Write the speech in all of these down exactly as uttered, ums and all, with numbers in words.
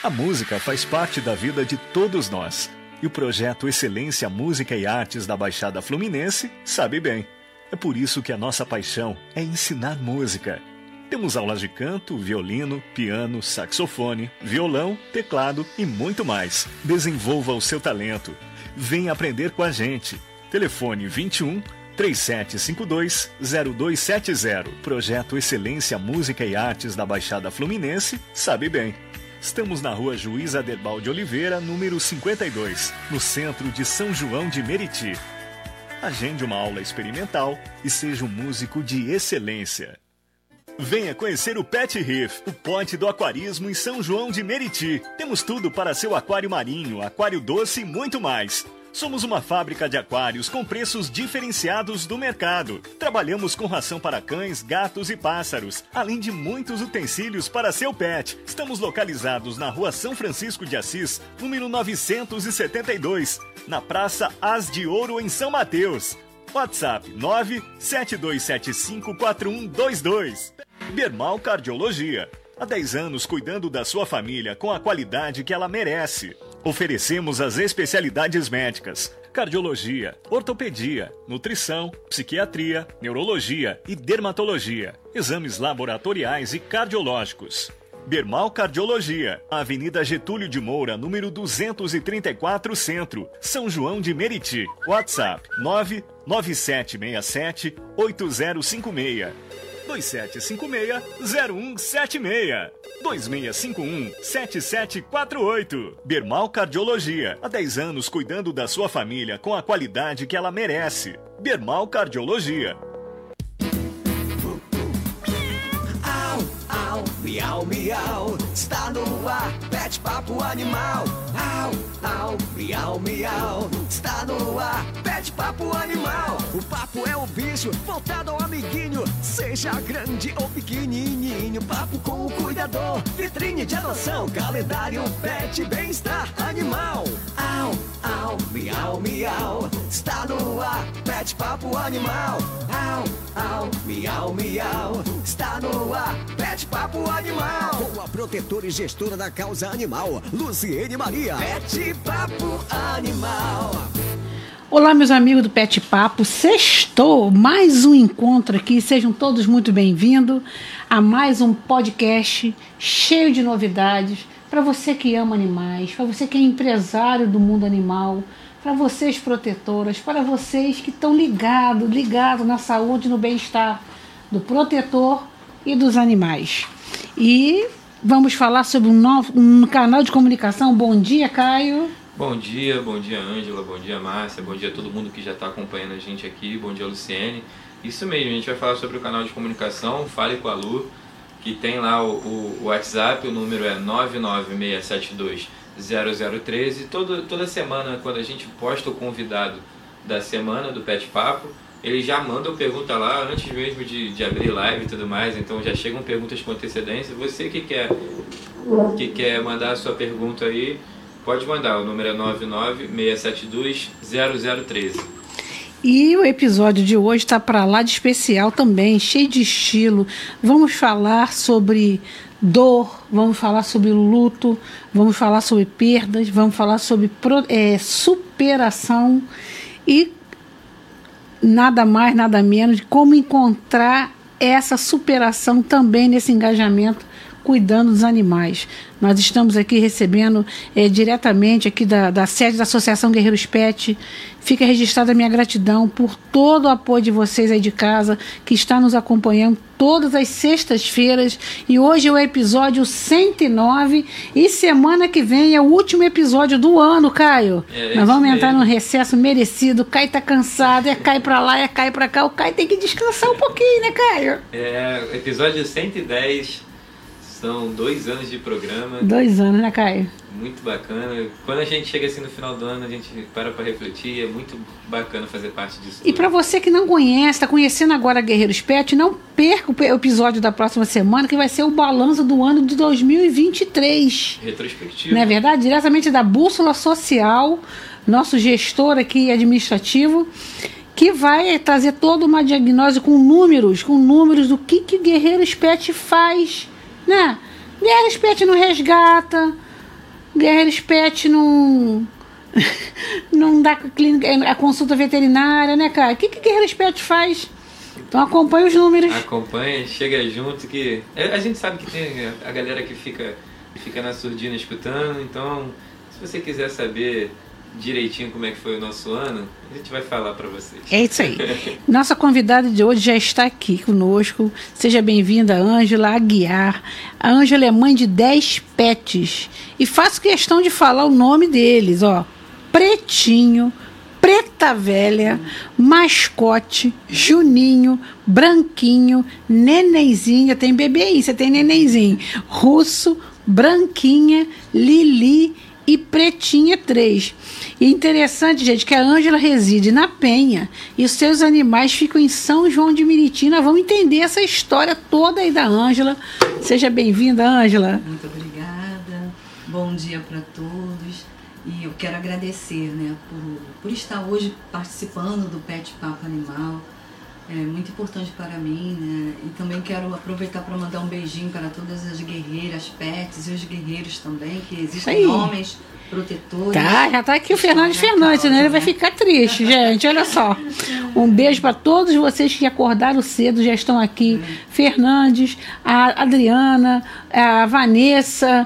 A música faz parte da vida de todos nós. E o projeto Excelência Música e Artes da Baixada Fluminense sabe bem. É por isso que a nossa paixão é ensinar música. Temos aulas de canto, violino, piano, saxofone, violão, teclado e muito mais. Desenvolva o seu talento. Venha aprender com a gente. Telefone vinte e um, três sete cinco dois, zero dois sete zero. Projeto Excelência Música e Artes da Baixada Fluminense sabe bem. Estamos na rua Juiz Aderbal de Oliveira, número cinquenta e dois, no centro de São João de Meriti. Agende uma aula experimental e seja um músico de excelência. Venha conhecer o Pet Reef, o ponte do aquarismo em São João de Meriti. Temos tudo para seu aquário marinho, aquário doce e muito mais. Somos uma fábrica de aquários com preços diferenciados do mercado. Trabalhamos com ração para cães, gatos e pássaros, além de muitos utensílios para seu pet. Estamos localizados na rua São Francisco de Assis, número novecentos e setenta e dois, na Praça As de Ouro, em São Mateus. WhatsApp nove sete dois sete cinco quatro um dois dois. Bermal Cardiologia. Há dez anos cuidando da sua família com a qualidade que ela merece. Oferecemos as especialidades médicas: cardiologia, ortopedia, nutrição, psiquiatria, neurologia e dermatologia, exames laboratoriais e cardiológicos. Bermal Cardiologia, Avenida Getúlio de Moura, número duzentos e trinta e quatro, Centro, São João de Meriti. WhatsApp nove nove sete seis sete oito zero cinco seis. dois sete cinco seis, zero um sete seis. dois seis cinco um, sete sete quatro oito. Bermal Cardiologia. Há dez anos cuidando da sua família com a qualidade que ela merece. Bermal Cardiologia. Au, au, miau, miau. Está no ar, Pet Papo Animal. Au, au, miau, miau. Está no ar, Pet Papo Animal. O papo é o bicho, voltado ao amiguinho. Seja grande ou pequenininho. Papo com o cuidador, vitrine de adoção, calendário, pet, bem-estar animal. Au, au, miau, miau. Está no ar, Pet Papo Animal. Au, au, miau, miau. Está no ar, Pet Papo Animal. Com a protetora e gestora da causa animal, Luciene Maria. Pet Papo Animal. Olá, meus amigos do Pet Papo, sextou, mais um encontro aqui, sejam todos muito bem-vindos a mais um podcast cheio de novidades para você que ama animais, para você que é empresário do mundo animal, para vocês protetoras, para vocês que estão ligados, ligados na saúde e no bem-estar do protetor e dos animais. E vamos falar sobre um novo um canal de comunicação. Bom dia, Caio. Bom dia, bom dia, Ângela, bom dia, Márcia, bom dia a todo mundo que já está acompanhando a gente aqui, bom dia, Luciene. Isso mesmo, a gente vai falar sobre o canal de comunicação Fale com a Lu, que tem lá o, o, o WhatsApp, o número é nove nove seis sete dois zero zero um três. Todo, toda semana, quando a gente posta o convidado da semana do Pet Papo, eles já mandam pergunta lá antes mesmo de, de abrir live e tudo mais, então já chegam perguntas com antecedência. Você que quer, que quer mandar a sua pergunta aí, pode mandar, o número é nove nove seis sete dois zero zero um três. E o episódio de hoje está para lá de especial também, cheio de estilo. Vamos falar sobre dor, vamos falar sobre luto, vamos falar sobre perdas, vamos falar sobre é, superação e nada mais, nada menos de como encontrar essa superação também nesse engajamento cuidando dos animais. Nós estamos aqui recebendo é, diretamente aqui da, da sede da Associação Guerreiros Pet. Fica registrada a minha gratidão por todo o apoio de vocês aí de casa, que está nos acompanhando todas as sextas-feiras. E hoje é o episódio cento e nove e semana que vem é o último episódio do ano, Caio. É, Nós vamos entrar num recesso merecido. O Caio tá cansado, é Caio pra lá, é Caio pra cá. O Caio tem que descansar um pouquinho, né, Caio? É, episódio cento e dez... São dois anos de programa. Dois anos, né, Caio? Muito bacana. Quando a gente chega assim no final do ano, a gente para para refletir. É muito bacana fazer parte disso. E para você que não conhece, está conhecendo agora Guerreiros Pet, não perca o episódio da próxima semana, que vai ser o balanço do ano de dois mil e vinte e três. Retrospectivo. Não é verdade? Diretamente da Bússola Social, nosso gestor aqui administrativo, que vai trazer toda uma diagnose com números, com números do que que Guerreiros Pet faz, né? Guerreiros Pet não resgata, Guerreiros Pet não, não dá clínica, a consulta veterinária, né, cara? O que que Guerreiros Pet faz? Então acompanha os números. Acompanha, chega junto que... A gente sabe que tem a galera que fica, fica na surdina escutando, então se você quiser saber direitinho como é que foi o nosso ano, a gente vai falar para vocês. É isso aí. Nossa convidada de hoje já está aqui conosco. Seja bem-vinda, Ângela Aguiar. A Ângela é mãe de dez pets e faço questão de falar o nome deles, ó. Pretinho, Preta Velha, Mascote, Juninho, Branquinho, Nenenzinha, tem bebê aí, você tem Nenenzinho, Russo, Branquinha, Lili e Pretinha três. E interessante, gente, que a Ângela reside na Penha e os seus animais ficam em São João de Meriti. Nós vamos entender essa história toda aí da Ângela. Seja bem-vinda, Ângela. Muito obrigada. Bom dia para todos. E eu quero agradecer, né, por, por estar hoje participando do Pet Papo Animal. É muito importante para mim, né? E também quero aproveitar para mandar um beijinho para todas as guerreiras, pets e os guerreiros também, que existem homens protetores. Tá, já tá aqui o Fernandes Fernandes, né? Ele vai ficar triste, gente. Olha só. Um beijo para todos vocês que acordaram cedo, já estão aqui. Hum. Fernandes, a Adriana, a Vanessa,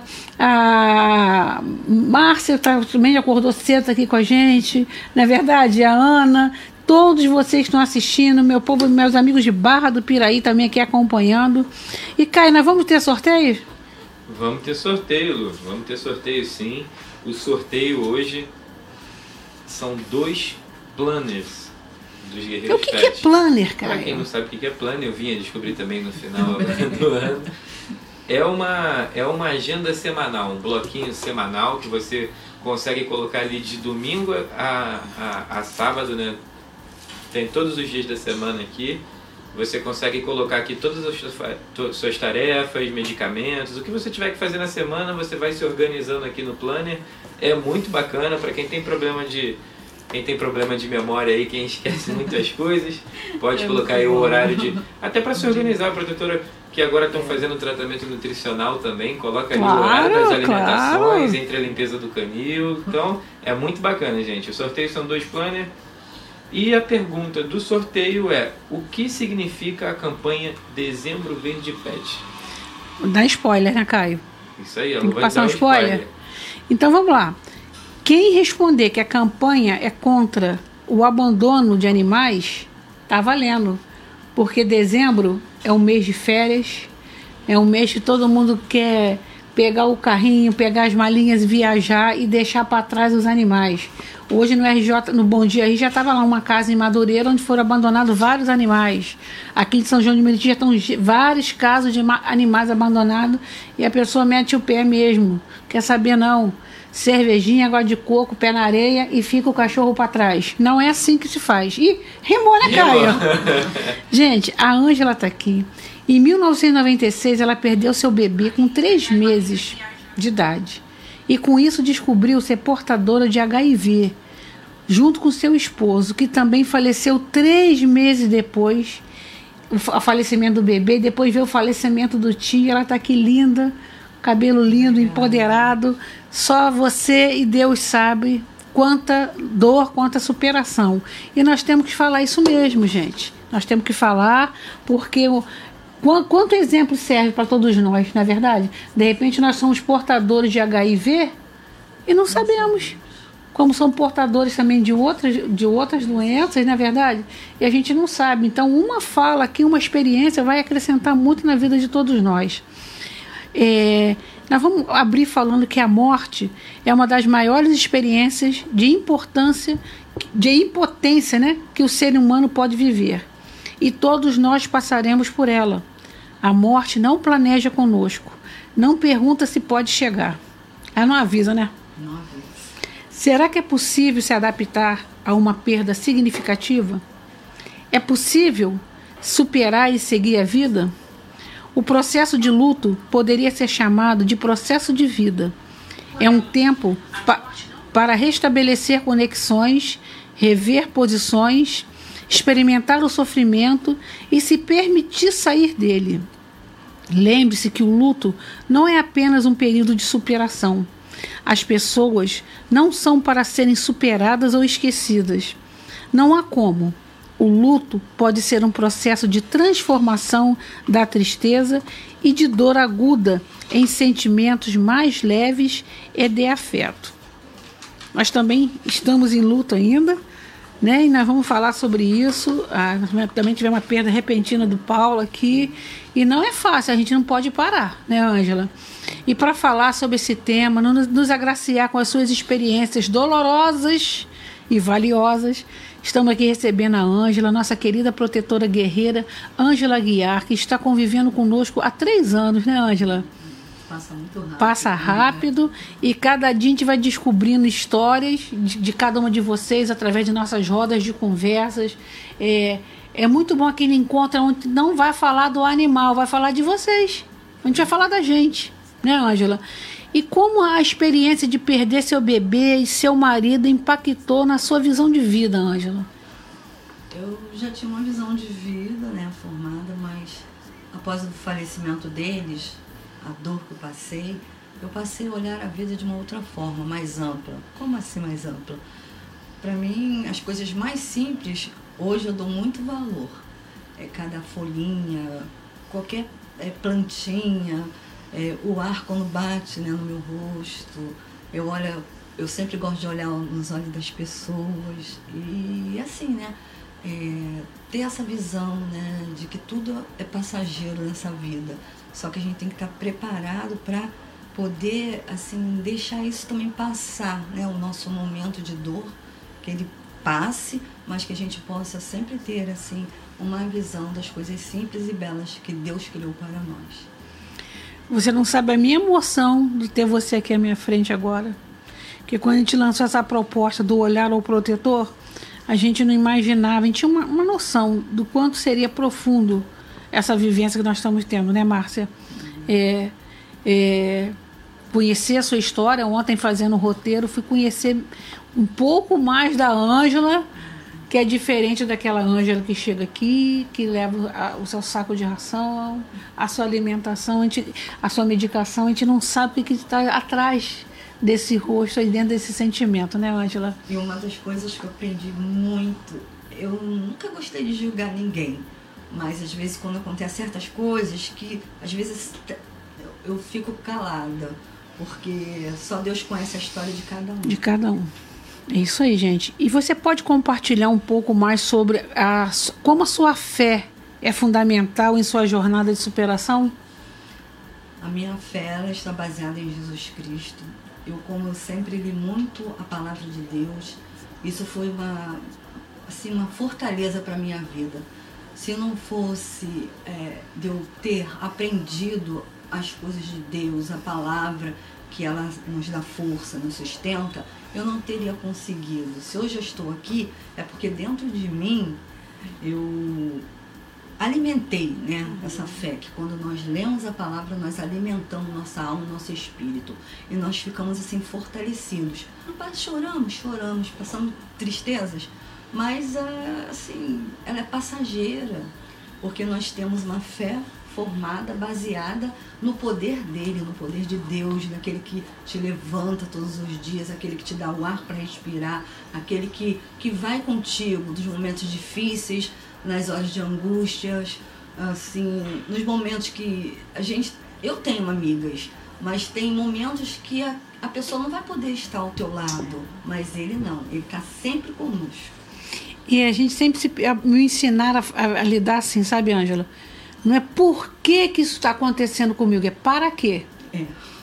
a Márcia tá, também acordou cedo aqui com a gente. Não é verdade? A Ana. Todos vocês que estão assistindo, meu povo, meus amigos de Barra do Piraí também aqui acompanhando. E, Caio, nós vamos ter sorteio? Vamos ter sorteio, Lu. Vamos ter sorteio, sim. O sorteio hoje são dois planners dos Guerreiros O que, que é planner, cara? Para quem não sabe o que é planner, eu vim a descobrir também no final do ano. É uma, é uma agenda semanal, um bloquinho semanal que você consegue colocar ali de domingo a, a, a sábado, né? Tem todos os dias da semana aqui. Você consegue colocar aqui todas as suas, suas tarefas, medicamentos, o que você tiver que fazer na semana, você vai se organizando aqui no planner. É muito bacana para quem tem problema de quem tem problema de memória aí, quem esquece muitas coisas, pode é colocar aí o horário de até para se organizar, a protetora que agora estão fazendo tratamento nutricional também, coloca ali claro, o horário das alimentações, claro. Entre a limpeza do canil. Então, é muito bacana, gente. Os sorteios são dois planners. E a pergunta do sorteio é: o que significa a campanha Dezembro Verde Pet? Dá spoiler, né, Caio? Isso aí, ela Tem que vai passar dar um spoiler. spoiler. Então vamos lá. Quem responder que a campanha é contra o abandono de animais, tá valendo. Porque dezembro é um mês de férias, é um mês que todo mundo quer pegar o carrinho, pegar as malinhas, viajar e deixar para trás os animais. Hoje no R J, no Bom Dia aí, já estava lá uma casa em Madureira onde foram abandonados vários animais. Aqui em São João de Meriti já estão vários casos de animais abandonados e a pessoa mete o pé mesmo. Quer saber não? Cervejinha, água de coco, pé na areia e fica o cachorro para trás. Não é assim que se faz. Ih, rimou, né, Caio? Gente, a Ângela está aqui. Em mil novecentos e noventa e seis, ela perdeu seu bebê com três meses de idade. E com isso descobriu ser portadora de H I V, junto com seu esposo, que também faleceu três meses depois, o falecimento do bebê. Depois veio o falecimento do tio. Ela está aqui linda, cabelo lindo, empoderado. Só você e Deus sabe quanta dor, quanta superação. E nós temos que falar isso mesmo, gente. Nós temos que falar porque... O, Quanto exemplo serve para todos nós, não é verdade? De repente nós somos portadores de H I V e não sabemos. Como são portadores também de outras, de outras doenças, não é verdade? E a gente não sabe. Então uma fala aqui, uma experiência vai acrescentar muito na vida de todos nós. É, nós vamos abrir falando que a morte é uma das maiores experiências de importância, de impotência, né, que o ser humano pode viver. E todos nós passaremos por ela. A morte não planeja conosco, não pergunta se pode chegar. Ela não avisa, né? Não avisa. Será que é possível se adaptar a uma perda significativa? É possível superar e seguir a vida? O processo de luto poderia ser chamado de processo de vida. É um tempo pa- para restabelecer conexões, rever posições, experimentar o sofrimento e se permitir sair dele. Lembre-se que o luto não é apenas um período de superação, As pessoas não são para serem superadas ou esquecidas. Não há como. O luto pode ser um processo de transformação da tristeza e de dor aguda em sentimentos mais leves e de afeto. Nós também estamos em luto ainda, né? E nós vamos falar sobre isso. Ah, nós também tivemos uma perda repentina do Paulo aqui, e não é fácil, a gente não pode parar, né, Ângela? E para falar sobre esse tema, nos, nos agraciar com as suas experiências dolorosas e valiosas, estamos aqui recebendo a Ângela, nossa querida protetora guerreira, Ângela Aguiar, que está convivendo conosco há três anos, né, Ângela? Passa muito rápido. Passa rápido, e cada dia a gente vai descobrindo histórias de, de cada uma de vocês através de nossas rodas de conversas. É, é muito bom aquele encontro onde não vai falar do animal, vai falar de vocês. A gente vai falar da gente, né, Ângela? E como a experiência de perder seu bebê e seu marido impactou na sua visão de vida, Ângela? Eu já tinha uma visão de vida, né, formada, mas após o falecimento deles, a dor que eu passei, eu passei a olhar a vida de uma outra forma, mais ampla. Como assim mais ampla? Para mim, as coisas mais simples, hoje eu dou muito valor. É cada folhinha, qualquer é, plantinha, é, o ar quando bate, né, no meu rosto. Eu olho, eu sempre gosto de olhar nos olhos das pessoas. E assim, né, é, ter essa visão, né, de que tudo é passageiro nessa vida. Só que a gente tem que estar preparado para poder, assim, deixar isso também passar, né? O nosso momento de dor, que ele passe, mas que a gente possa sempre ter, assim, uma visão das coisas simples e belas que Deus criou para nós. Você não sabe a minha emoção de ter você aqui à minha frente agora. Porque quando a gente lançou essa proposta do olhar ao protetor, a gente não imaginava, a gente tinha uma, uma noção do quanto seria profundo essa vivência que nós estamos tendo, né, Márcia? É, é, conhecer a sua história, ontem fazendo o roteiro, fui conhecer um pouco mais da Ângela, que é diferente daquela Ângela que chega aqui, que leva a, o seu saco de ração, a sua alimentação, a, gente, a sua medicação, a gente não sabe o que está atrás desse rosto e dentro desse sentimento, né, Ângela? E uma das coisas que eu aprendi muito, eu nunca gostei de julgar ninguém, mas às vezes quando acontecem certas coisas que às vezes eu fico calada, porque só Deus conhece a história de cada um. De cada um. É isso aí, gente. E você pode compartilhar um pouco mais sobre a, como a sua fé é fundamental em sua jornada de superação? A minha fé, ela está baseada em Jesus Cristo. Eu, como eu sempre li muito a palavra de Deus, isso foi uma, assim, uma fortaleza para a minha vida. Se não fosse é, de eu ter aprendido as coisas de Deus, a palavra, que ela nos dá força, nos sustenta, eu não teria conseguido. Se hoje eu estou aqui, é porque dentro de mim eu alimentei, né, essa fé, que quando nós lemos a palavra, nós alimentamos nossa alma, nosso espírito, e nós ficamos assim fortalecidos. Choramos, choramos, passamos tristezas, mas assim, ela é passageira, porque nós temos uma fé formada, baseada no poder dele, no poder de Deus, naquele que te levanta todos os dias, aquele que te dá o ar para respirar, aquele que, que vai contigo nos momentos difíceis, nas horas de angústias, assim, nos momentos que a gente... Eu tenho amigas, mas tem momentos que a, a pessoa não vai poder estar ao teu lado, mas ele não, ele está sempre conosco. E a gente sempre se, a, me ensinaram a, a, a lidar assim, sabe, Ângela? Não é por que que isso está acontecendo comigo, é para quê? É.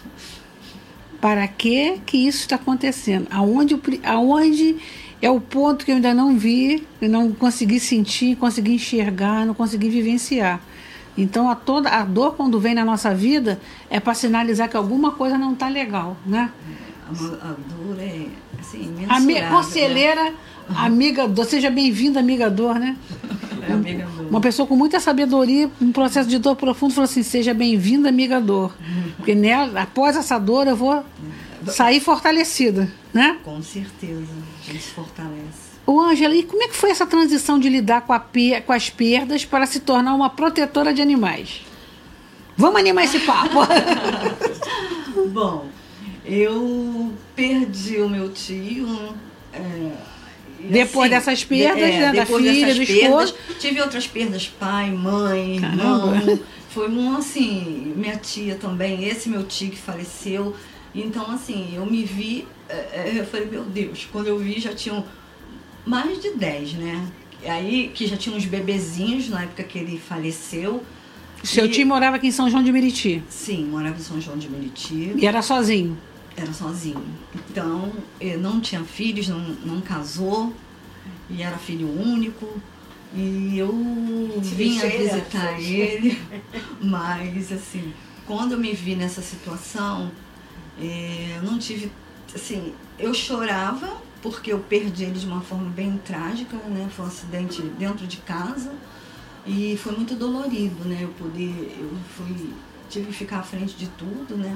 Para que que isso está acontecendo? Aonde, aonde é o ponto que eu ainda não vi, eu não consegui sentir, consegui enxergar, não consegui vivenciar. Então, a, toda, a dor, quando vem na nossa vida, é para sinalizar que alguma coisa não está legal, né? A, a dor é, assim, Ami, conselheira, né? Amiga dor. Seja bem-vinda, amiga dor, né? É, amiga dor. Uma pessoa com muita sabedoria, um processo de dor profundo, falou assim, seja bem-vinda, amiga dor. Porque nela, após essa dor, eu vou sair fortalecida, né? Com certeza, a gente se fortalece. Ô, Ângela, e como é que foi essa transição de lidar com, a per- com as perdas para se tornar uma protetora de animais? Vamos animar esse papo. Bom, eu perdi o meu tio. É, depois assim, dessas perdas, de, é, né, da filha, do esposo. Tive outras perdas, pai, mãe, Caramba. irmão. Foi um, assim, minha tia também, esse meu tio que faleceu. Então, assim, eu me vi, é, eu falei, meu Deus, quando eu vi já tinham mais de dez, né? Aí, que já tinha uns bebezinhos na época que ele faleceu. Seu e... tio morava aqui em São João de Meriti? Sim, morava em São João de Meriti. E era sozinho? Era sozinho. Então, não tinha filhos, não, não casou, e era filho único. E eu vinha visitar ele, mas, assim, quando eu me vi nessa situação, eu não tive, assim, eu chorava, porque eu perdi ele de uma forma bem trágica, né? Foi um acidente dentro de casa e foi muito dolorido, né? Eu poder, eu fui, tive que ficar à frente de tudo, né?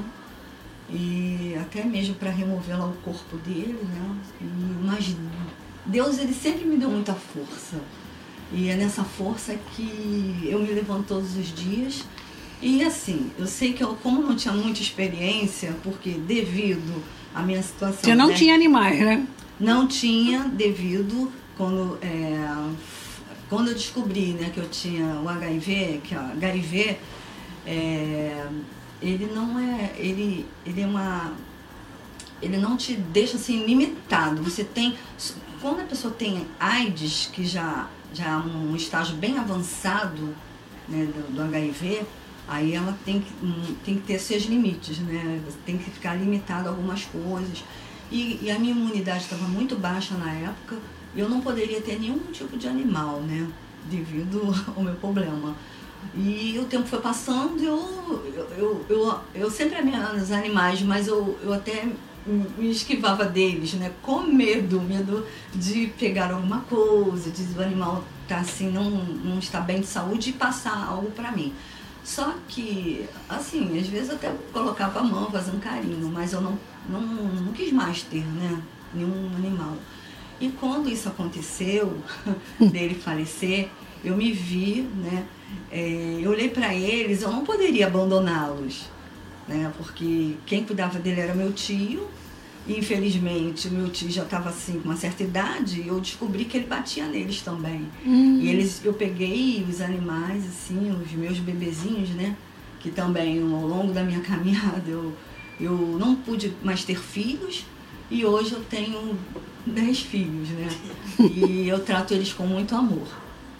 E até mesmo para remover lá o corpo dele, né? E, mas Deus, ele sempre me deu muita força. E é nessa força que eu me levanto todos os dias. E assim, eu sei que eu, como não tinha muita experiência, porque devido à minha situação... Você não né? tinha animais, né? Não tinha, devido, quando, é, quando eu descobri, né, que eu tinha o H I V, que é o H I V, é, ele não é, ele, ele é uma, ele não te deixa assim limitado. Você tem, quando a pessoa tem AIDS, que já, já é um estágio bem avançado, né, do, do H I V, aí ela tem que, tem que ter seus limites, né, tem que ficar limitado a algumas coisas. E, e a minha imunidade estava muito baixa na época, e eu não poderia ter nenhum tipo de animal, né, devido ao meu problema. E o tempo foi passando, eu, eu, eu, eu, eu sempre amei os animais, mas eu, eu até me esquivava deles, né, com medo, medo de pegar alguma coisa, de o animal tá assim, não, não está bem de saúde e passar algo para mim. Só que, assim, às vezes eu até colocava a mão, fazia um carinho, mas eu não, não, não quis mais ter, né, nenhum animal. E quando isso aconteceu, dele falecer, eu me vi, né, é, eu olhei para eles, eu não poderia abandoná-los, né, porque quem cuidava dele era meu tio, e infelizmente o meu tio já estava assim com uma certa idade, e eu descobri que ele batia neles também. Uhum. E eles, eu peguei os animais, assim, os meus bebezinhos, né, que também ao longo da minha caminhada eu, eu não pude mais ter filhos, e hoje eu tenho dez filhos, né, e eu trato eles com muito amor.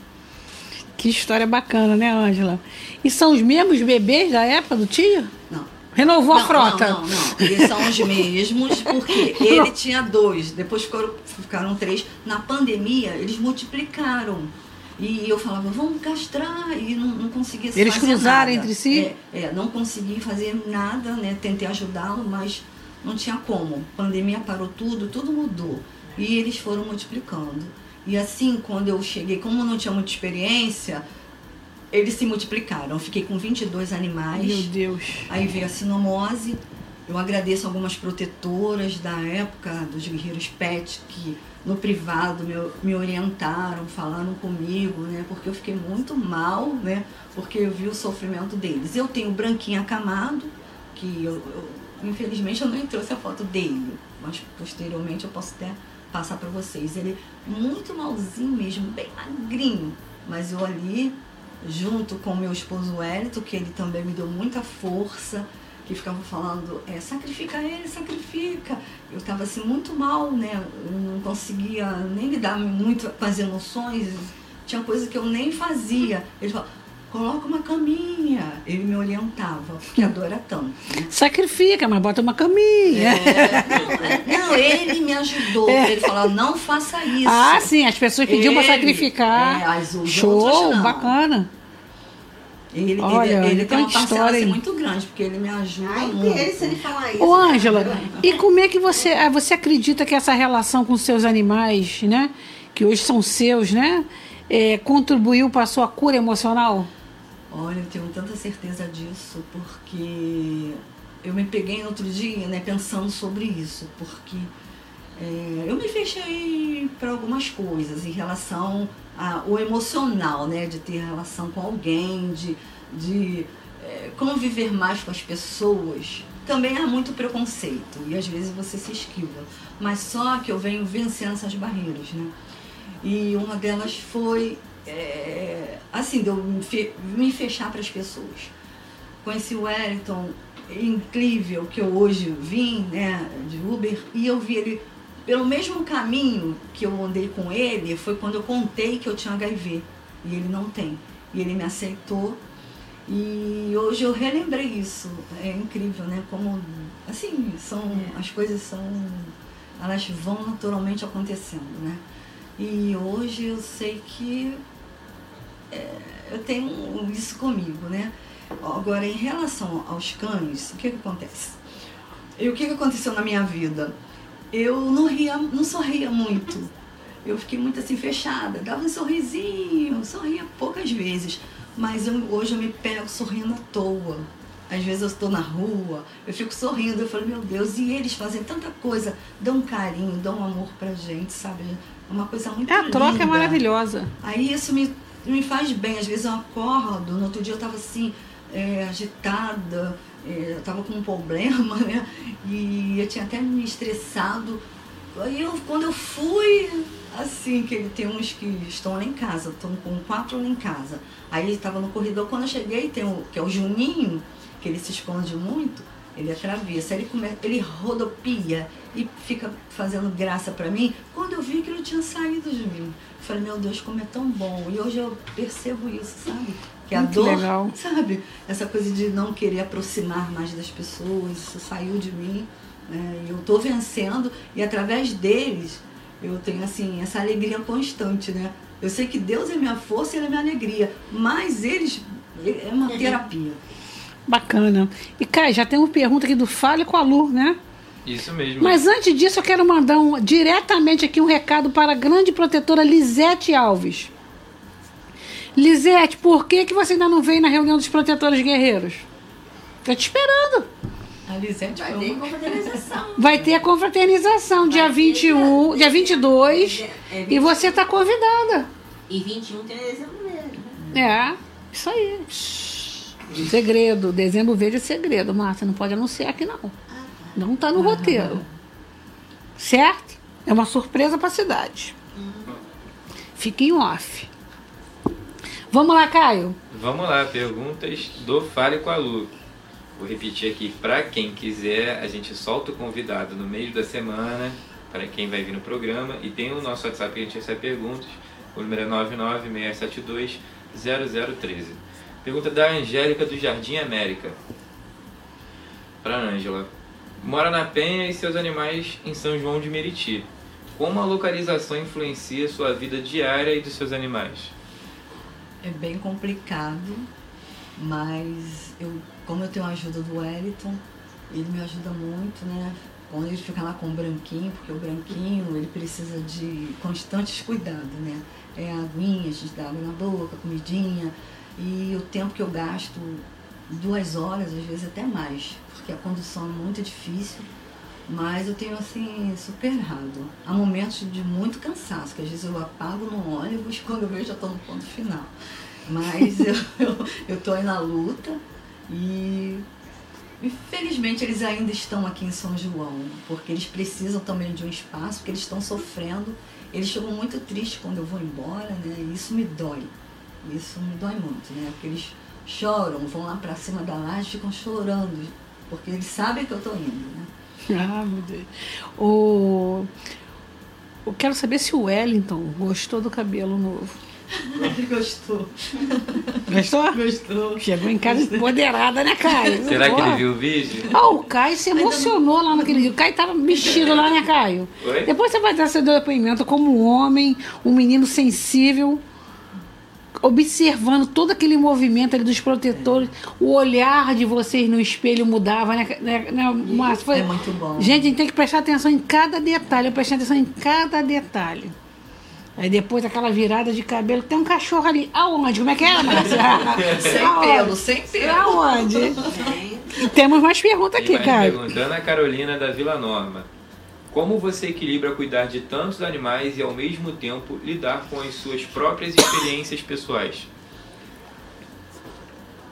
Que história bacana, né, Ângela? E são os mesmos bebês da época do tio? Não. Renovou não, a frota? Não, não, não. Eles são os mesmos, porque ele tinha dois, depois ficaram, ficaram três. Na pandemia, eles multiplicaram. E eu falava, vamos castrar, e não, não conseguia Eles fazer cruzaram nada. entre si? É, é, não consegui fazer nada, né? Tentei ajudá-lo, mas não tinha como. A pandemia parou tudo, tudo mudou. E eles foram multiplicando. E assim, quando eu cheguei, como eu não tinha muita experiência, eles se multiplicaram. Eu fiquei com vinte e dois animais. Meu Deus. Aí veio a sinomose. Eu agradeço algumas protetoras da época, dos guerreiros pet, que no privado me, me orientaram, falaram comigo, né? Porque eu fiquei muito mal, né? Porque eu vi o sofrimento deles. Eu tenho o branquinho acamado, que eu, eu, infelizmente eu não trouxe a foto dele, mas posteriormente eu posso até passar para vocês. Ele muito malzinho mesmo, bem magrinho, mas eu ali, junto com meu esposo Wellington, que ele também me deu muita força, que ficava falando, é, sacrifica ele, sacrifica. Eu estava assim muito mal, né? Eu não conseguia nem lidar muito com as emoções, tinha coisa que eu nem fazia. Ele falava, coloca uma caminha. Ele me orientava, porque a dor era tanto, né? Sacrifica, mas bota uma caminha. É, não, não, ele me ajudou. É. Ele falava, não faça isso. Ah, sim, as pessoas pediam para sacrificar. É, as show, bacana. Ele, Olha, ele, ele tem uma parcela assim, hein? muito grande, porque ele me ajuda Ai, muito. Ele, se ele falar isso. Ô, Ângela, e como é que você, você acredita que essa relação com seus animais, né, que hoje são seus, né, é, contribuiu para a sua cura emocional? Olha, eu tenho tanta certeza disso, porque eu me peguei no outro dia, né, pensando sobre isso, porque é, eu me fechei para algumas coisas em relação ao emocional, né, de ter relação com alguém, de, de é, conviver mais com as pessoas. também há muito preconceito e às vezes você se esquiva. Mas só que eu venho vencendo essas barreiras, né? E uma delas foi, é, assim, de eu me, fe me fechar para as pessoas. Conheci o Wellington, incrível, que eu hoje vim, né, de Uber, e eu vi ele pelo mesmo caminho que eu andei com ele, foi quando eu contei que eu tinha H I V, e ele não tem. E ele me aceitou, e hoje eu relembrei isso. É incrível, né, como, assim, são, as coisas são, elas vão naturalmente acontecendo, né. E hoje eu sei que é, eu tenho isso comigo, né. Agora, em relação aos cães, o que que acontece? E o que que aconteceu na minha vida? Eu não ria, não sorria muito. Eu fiquei muito assim, fechada. Dava um sorrisinho, sorria poucas vezes. Mas eu, hoje eu me pego sorrindo à toa. Às vezes eu estou na rua, eu fico sorrindo. Eu falo, meu Deus, e eles fazem tanta coisa. Dão carinho, dão amor pra gente, sabe? É uma coisa muito linda. A troca é maravilhosa. Aí isso me, me faz bem. Às vezes eu acordo, no outro dia eu tava assim... É, agitada, é, eu tava com um problema, né? E eu tinha até me estressado. Aí eu, quando eu fui, assim, que ele tem uns que estão lá em casa, estão com quatro lá em casa. Aí ele tava no corredor, quando eu cheguei, tem o, que é o Juninho, que ele se esconde muito, ele atravessa, ele, come, ele rodopia e fica fazendo graça pra mim. Quando eu vi que ele tinha saído de mim, eu falei, meu Deus, como é tão bom. E hoje eu percebo isso, sabe? Que a Muito dor, legal. sabe? Essa coisa de não querer aproximar mais das pessoas, isso saiu de mim, né? Eu tô vencendo e através deles eu tenho, assim, essa alegria constante, né? Eu sei que Deus é minha força e Ele é minha alegria, mas eles, é uma terapia. Bacana. E, Kai, já tem uma pergunta aqui do Fale com a Lu, né? Isso mesmo. Mas antes disso, eu quero mandar um, diretamente aqui um recado para a grande protetora Lisete Alves. Lisete, por que, que você ainda não veio na reunião dos protetores guerreiros? Tô te esperando. A Lisete Vai foi ter uma... confraternização. Vai ter a confraternização dia vinte e um, dia vinte e dois, É, é e você tá convidada. E vinte e um tem dezembro verde. É, isso aí. Segredo, dezembro verde é segredo, Márcia, não pode anunciar aqui não. Não tá no roteiro. Certo? É uma surpresa pra cidade. Fique em off. Vamos lá, Caio. Vamos lá, perguntas do Fale com a Lu. Vou repetir aqui, para quem quiser, a gente solta o convidado no meio da semana, para quem vai vir no programa, e tem o nosso WhatsApp que a gente recebe perguntas, o número é nove nove seis sete dois zero zero um três. Pergunta da Angélica do Jardim América. Para Ângela. Mora na Penha e seus animais em São João de Meriti. Como a localização influencia sua vida diária e dos seus animais? É bem complicado, mas eu, como eu tenho a ajuda do Wellington, ele me ajuda muito, né? Quando ele fica lá com o branquinho, porque o branquinho ele precisa de constantes cuidados, né? É aguinha, a gente dá água na boca, comidinha, e o tempo que eu gasto, duas horas, às vezes até mais, porque a condução é muito difícil, mas eu tenho assim, superado. Há momentos de muito cansaço, que às vezes eu apago no ônibus, quando eu vejo já estou no ponto final. Mas eu, eu, eu tô aí na luta e infelizmente eles ainda estão aqui em São João, porque eles precisam também de um espaço, porque eles estão sofrendo. Eles chegam muito tristes quando eu vou embora, né? E isso me dói. Isso me dói muito, né? Porque eles choram, vão lá pra cima da laje e ficam chorando, porque eles sabem que eu tô indo, né? Ah, meu Deus. O... Eu quero saber se o Wellington gostou do cabelo novo. Ele gostou. Gostou? Gostou. Chegou em casa empoderada, né, Caio? Será que Ó. ele viu o vídeo? Ah, o Caio se emocionou lá naquele dia. O Caio tava mexido lá, né, Caio? Oi? Depois você vai dar seu depoimento como um homem, um menino sensível, observando todo aquele movimento ali dos protetores. O olhar de vocês no espelho mudava, né, né, né Márcio? Foi... É muito bom. Gente, a gente tem que prestar atenção em cada detalhe. Eu prestei atenção em cada detalhe. Aí depois aquela virada de cabelo. Tem um cachorro ali. Aonde? Como é que é, Márcia? Sem Aonde? pelo, sem pelo. Aonde? Tem. E temos mais perguntas aqui, Tem mais Caio. pergunta. Ana Carolina da Vila Norma. Como você equilibra cuidar de tantos animais e ao mesmo tempo lidar com as suas próprias experiências pessoais?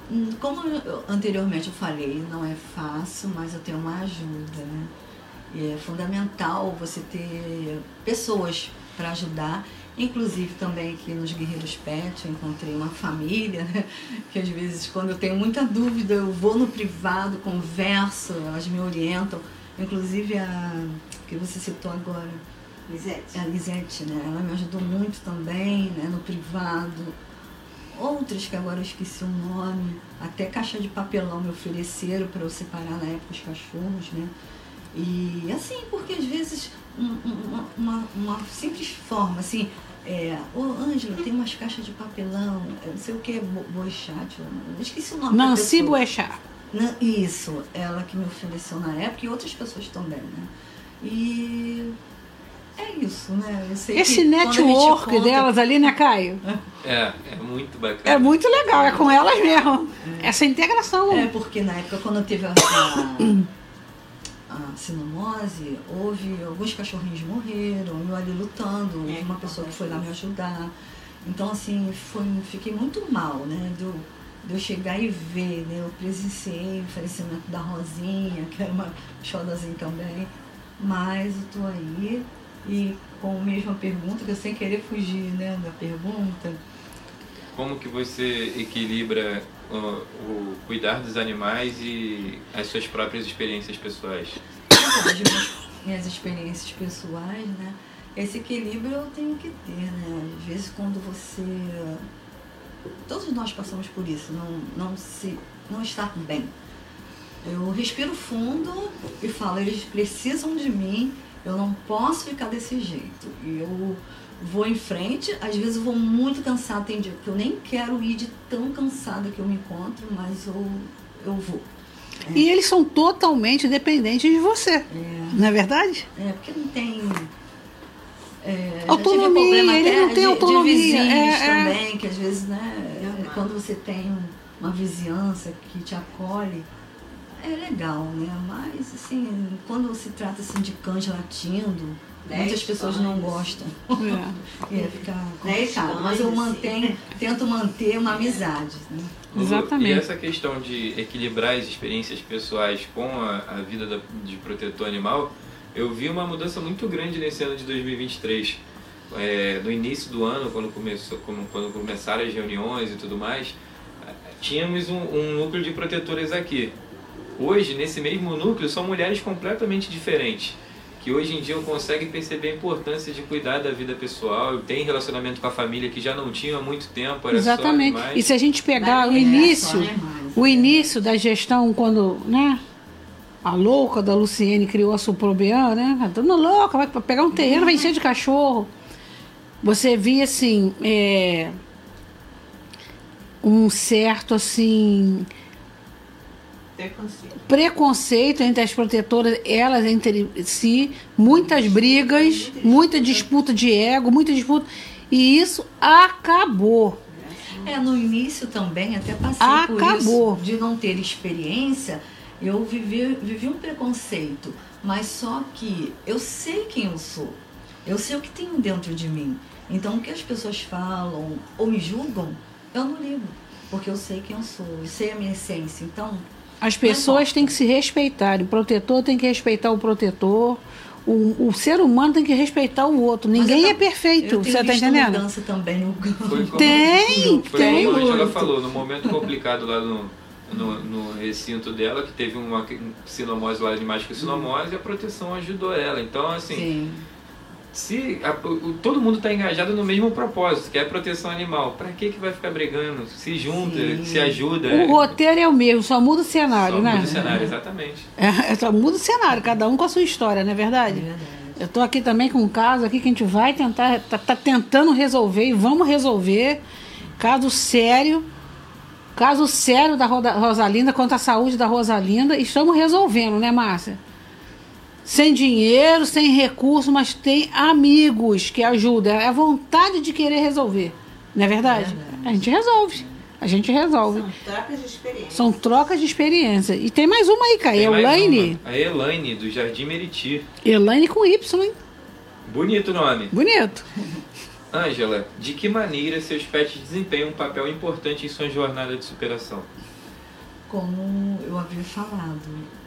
Como eu, anteriormente eu falei, não é fácil, mas eu tenho uma ajuda, né? E é fundamental você ter pessoas para ajudar, inclusive também aqui nos Guerreiros Pet eu encontrei uma família, né? Que às vezes quando eu tenho muita dúvida eu vou no privado, converso, elas me orientam, inclusive a que você citou agora, Lisete. a Lisete, né? Ela me ajudou muito também, né? No privado. Outras que agora eu esqueci o nome, até caixa de papelão me ofereceram para eu separar na época os cachorros, né? E assim, porque às vezes um, uma, uma, uma simples forma, assim, é, ô Ângela, tem umas caixas de papelão, eu não sei o que, Boechat, eu esqueci o nome. Nancy Boechat. Isso, ela que me ofereceu na época e outras pessoas também, né? E é isso, né? Eu sei Esse que network conta... delas ali, né, Caio? É, é muito bacana. É muito legal, é com elas mesmo. Essa integração. É, porque na época, quando teve a, a, a sinomose, houve alguns cachorrinhos morreram, eu ali lutando, houve uma pessoa que foi lá me ajudar. Então, assim, foi, fiquei muito mal, né? De eu, de eu chegar e ver, né? Eu presenciei o falecimento da Rosinha, que era uma xodozinha também. Mas eu tô aí e com a mesma pergunta, que eu sem querer fugir, né, da pergunta. Como que você equilibra o, o cuidar dos animais e as suas próprias experiências pessoais? As minhas, minhas experiências pessoais, né? Esse equilíbrio eu tenho que ter, né? Às vezes quando você... Todos nós passamos por isso, não, não, se, não estar bem. Eu respiro fundo e falo, eles precisam de mim, eu não posso ficar desse jeito. E eu vou em frente, às vezes eu vou muito cansada, tem dia que eu nem quero ir de tão cansada que eu me encontro, mas eu, eu vou. É. E eles são totalmente dependentes de você, É. não é verdade? É, porque não tem... É, autonomia, ele não tem de, autonomia. De vizinhos é, também, é. que às vezes, né, quando você tem uma vizinhança que te acolhe, é legal, né? Mas, assim, quando se trata assim, de cães latindo, Dez muitas pessoas cães. não gostam. É. É, fica complicado. cães, Mas eu assim. mantenho, tento manter uma amizade, né? Exatamente. E essa questão de equilibrar as experiências pessoais com a, a vida da, de protetor animal, eu vi uma mudança muito grande nesse ano de dois mil e vinte e três. É, no início do ano, quando, começou, como, quando começaram as reuniões e tudo mais, tínhamos um, um núcleo de protetoras aqui. Hoje, nesse mesmo núcleo, são mulheres completamente diferentes, que hoje em dia conseguem perceber a importância de cuidar da vida pessoal, tem relacionamento com a família que já não tinha há muito tempo, era Exatamente. só animais. E se a gente pegar Mas o é início, só animais, o é. início da gestão, quando, né, a louca da Luciene criou a Suprobean, né, a dona louca, vai pegar um terreno, vai encher de cachorro. Você via, assim, é, um certo, assim... Preconceito. preconceito entre as protetoras, elas entre si, muitas brigas, muita disputa de ego, muita disputa, e isso acabou. É, no início também, até passei Acabou. por isso, de não ter experiência, eu vivi, vivi um preconceito, mas só que eu sei quem eu sou, eu sei o que tenho dentro de mim, então o que as pessoas falam ou me julgam, eu não ligo, porque eu sei quem eu sou, eu sei a minha essência, então... As pessoas têm que se respeitar, o protetor tem que respeitar o protetor, o, o ser humano tem que respeitar o outro, ninguém eu é tô- perfeito, eu você tenho está visto entendendo? mudança também no Foi como, Tem, foi tem como a Angela muito. falou, no momento complicado lá no, no, no recinto dela, que teve uma sinomose lá, animais com sinomose, e a proteção ajudou ela. Então, assim, Sim. se a- o- todo mundo está engajado no mesmo propósito, que é a proteção animal, para que que vai ficar brigando? Se junta, Sim. se ajuda. O roteiro é o mesmo, só muda o cenário, Só né? muda o cenário, exatamente. É, só muda o cenário, cada um com a sua história, não é verdade? É verdade. Eu estou aqui também com um caso aqui que a gente vai tentar, tá, tá tentando resolver e vamos resolver. Caso sério, caso sério da Roda- Rosalinda, contra a saúde da Rosalinda, e estamos resolvendo, né, Márcia? Sem dinheiro, sem recurso, mas tem amigos que ajudam. É a vontade de querer resolver, não é verdade? Verdade. A gente resolve, a gente resolve. São trocas de experiência. São trocas de experiência. E tem mais uma aí, cara. Tem mais Elaine. uma. A Elaine, do Jardim Meriti. Elaine com Y, hein? Bonito o nome. Bonito. Ângela, de que maneira seus pets desempenham um papel importante em sua jornada de superação? Como eu havia falado,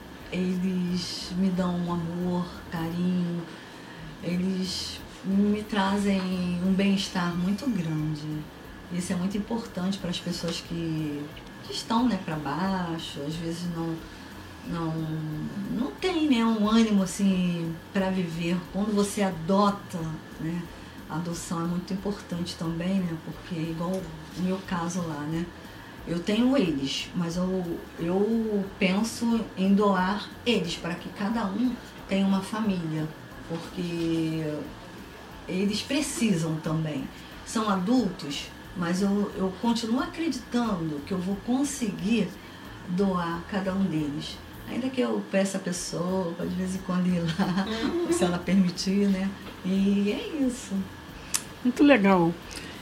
eles me dão um amor, carinho, eles me trazem um bem-estar muito grande. Isso é muito importante para as pessoas que, que estão, né, para baixo, às vezes não, não, não tem, né, um ânimo assim, para viver. Quando você adota, né, a adoção é muito importante também, né, porque igual o meu caso lá, né, eu tenho eles, mas eu, eu penso em doar eles para que cada um tenha uma família, porque eles precisam também. São adultos, mas eu, eu continuo acreditando que eu vou conseguir doar cada um deles. Ainda que eu peça a pessoa para de vez em quando ir lá, se ela permitir, né? E é isso. Muito legal.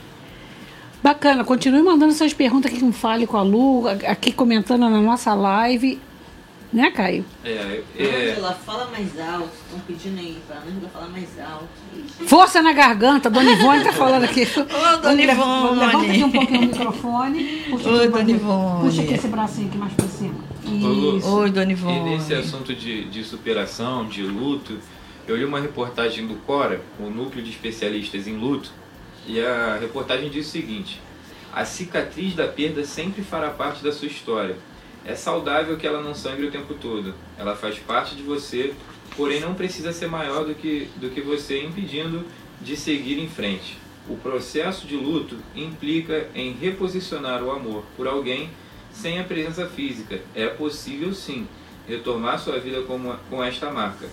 Bacana, continue mandando suas perguntas aqui com Fale com a Lu, aqui comentando na nossa live, né, Caio? É, é... Ângela, fala mais alto. Estão pedindo aí pra Ângela falar mais alto. Força na garganta, Dona Ivone tá falando aqui. Ô, Dona Ivone. Levanta aqui um pouquinho o microfone. Puxa Oi, aqui, Dona Ivone. Puxa aqui esse bracinho aqui mais pra cima. Isso. Oi, Dona Ivone. E nesse assunto de, de superação, de luto, eu li uma reportagem do CORA, o Núcleo de Especialistas em Luto, e a reportagem diz o seguinte: a cicatriz da perda sempre fará parte da sua história. É saudável que ela não sangre o tempo todo. Ela faz parte de você, porém não precisa ser maior do que, do que você, impedindo de seguir em frente. O processo de luto implica em reposicionar o amor por alguém sem a presença física. É possível, sim, retomar sua vida com, com esta marca.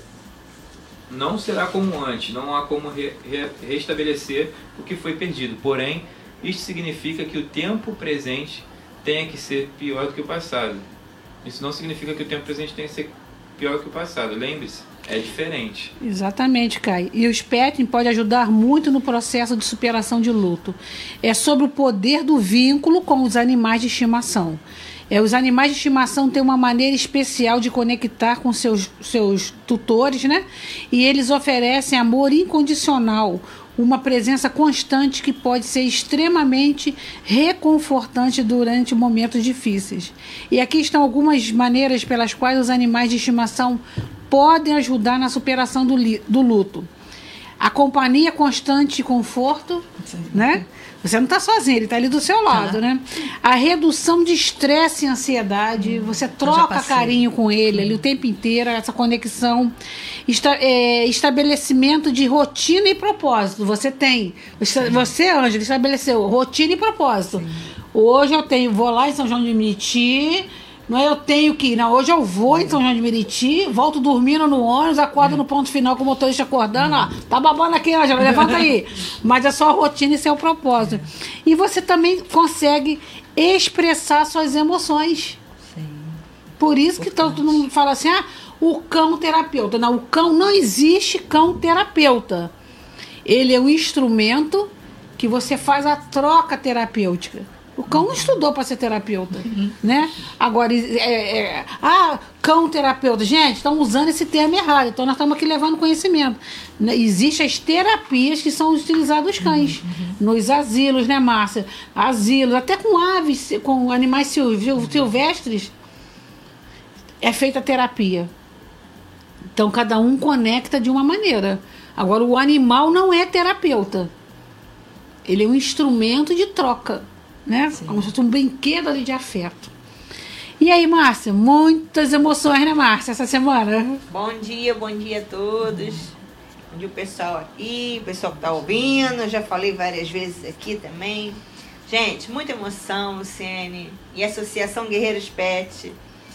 Não será como antes, não há como re, re, restabelecer o que foi perdido. Porém, isto significa que o tempo presente tenha que ser pior do que o passado. Isso não significa que o tempo presente tenha que ser pior que o passado. Lembre-se, é diferente. Exatamente, Caio. E o Spetting pode ajudar muito no processo de superação de luto. É sobre o poder do vínculo com os animais de estimação. É, os animais de estimação têm uma maneira especial de conectar com seus, seus tutores, né? E eles oferecem amor incondicional, uma presença constante que pode ser extremamente reconfortante durante momentos difíceis. E aqui estão algumas maneiras pelas quais os animais de estimação podem ajudar na superação do, li, do luto. A companhia constante e conforto, né? Você não está sozinho, ele está ali do seu lado, né? A redução de estresse e ansiedade, você troca carinho com ele ali o tempo inteiro, essa conexão. Esta, é, estabelecimento de rotina e propósito. Você tem, você, Ângela, estabeleceu rotina e propósito. Sim. Hoje eu tenho, vou lá em São João de Meriti, não é eu tenho que ir, não, hoje eu vou em São João de Meriti, volto dormindo no ônibus, acordo no ponto final com o motorista acordando, ó, tá babando aqui, Ângela, levanta aí. Mas é só a rotina e seu propósito. E você também consegue expressar suas emoções. Sim. Por isso que todo mundo fala assim, ah, o cão terapeuta. Não, o cão não existe cão terapeuta. Ele é um instrumento que você faz a troca terapêutica. O cão não estudou para ser terapeuta, uhum. né? Agora, é, é, ah, cão terapeuta. Gente, estão usando esse termo errado. Então, nós estamos aqui levando conhecimento. Existem as terapias que são utilizadas os cães. Uhum. Nos asilos, né, Márcia? Asilos, até com aves, com animais silvestres, é feita terapia. Então, cada um conecta de uma maneira. Agora, o animal não é terapeuta. Ele é um instrumento de troca. Né? Como se fosse um brinquedo ali de afeto. E aí, Márcia, muitas emoções, né, Márcia, essa semana? Bom dia, bom dia a todos. Bom dia o pessoal aqui, o pessoal que está ouvindo. Eu já falei várias vezes aqui também. Gente, muita emoção, Luciene. E a Associação Guerreiros Pet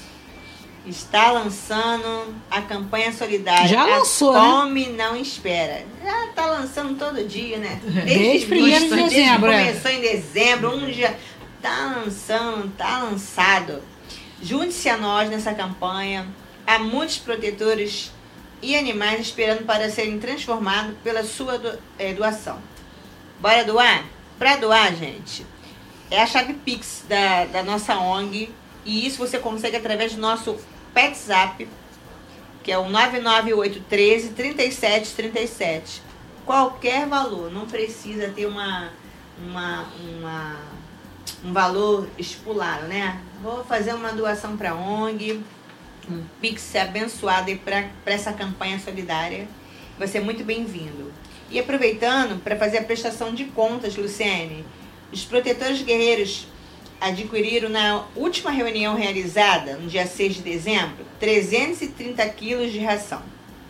está lançando a campanha solidária. Já lançou, a Come, né? Não espera. Já está lançando todo dia, né? Desde primeiro de dezembro. Começou em dezembro, um dia está lançando, está lançado. Junte-se a nós nessa campanha. Há muitos protetores e animais esperando para serem transformados pela sua do, é, doação. Bora doar? Para doar, gente, é a chave Pix da, da nossa O N G. E isso você consegue através do nosso PetZap, que é o nove nove oito um três, três sete três sete. qualquer valor, não precisa ter uma, uma, uma, um valor estipulado, né? Vou fazer uma doação para a O N G, um Pix abençoado para essa campanha solidária. Vai ser muito bem-vindo. E aproveitando para fazer a prestação de contas, Luciene, os protetores guerreiros adquiriram na última reunião realizada, no dia seis de dezembro, trezentos e trinta quilos de ração.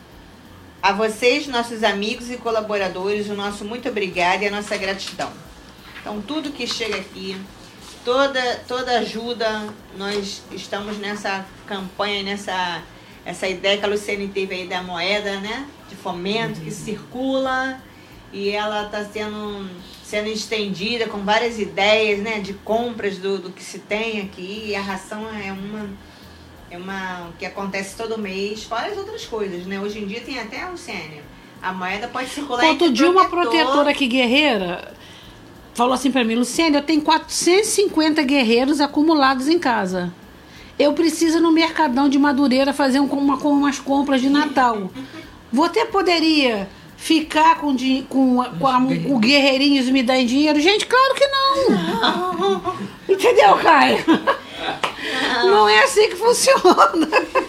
A vocês, nossos amigos e colaboradores, o nosso muito obrigado e a nossa gratidão. Então, tudo que chega aqui, toda, toda ajuda, nós estamos nessa campanha, nessa essa ideia que a Luciene teve aí da moeda, né, de fomento, que circula, e ela está sendo, sendo estendida com várias ideias, né, de compras do, do que se tem aqui, e a ração é uma... É uma que acontece todo mês, fora as outras coisas, né? Hoje em dia tem até, Luciene, a moeda pode circular entre Outro dia uma protetor. protetora aqui, guerreira, falou assim pra mim: Luciene, eu tenho quatrocentos e cinquenta guerreiros acumulados em casa. Eu preciso no Mercadão de Madureira fazer um, uma, umas compras de Natal. Você poderia ficar com, com, com, a, com o guerreirinhos e me dar em dinheiro? Gente, claro que não. não. Entendeu, Caio? Não. Não é assim que funciona.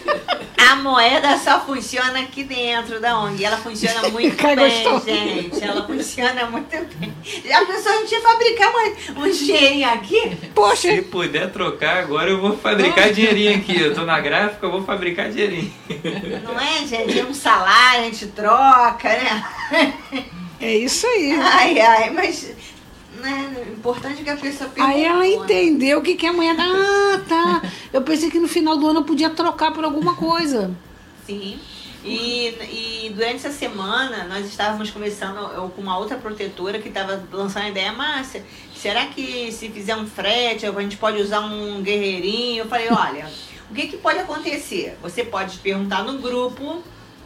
A moeda só funciona aqui dentro da O N G. Ela funciona muito bem, gostou. gente. Ela funciona muito bem. Já pensou, a gente ia fabricar uma, um dinheirinho aqui? Poxa. Se puder trocar, agora eu vou fabricar Poxa. dinheirinho aqui. Eu tô na gráfica, eu vou fabricar dinheirinho. Não é, gente? É um salário, a gente troca, né? É isso aí. Ai, ai, mas... Né? O importante é que a pessoa perguntou. Aí ela entendeu o que, que é moeda. Ah, tá. Eu pensei que no final do ano eu podia trocar por alguma coisa. Sim. E, e durante essa semana nós estávamos conversando eu, com uma outra protetora que estava lançando a ideia, Márcia, será que se fizer um frete a gente pode usar um guerreirinho? Eu falei, olha, o que, que pode acontecer? Você pode perguntar no grupo.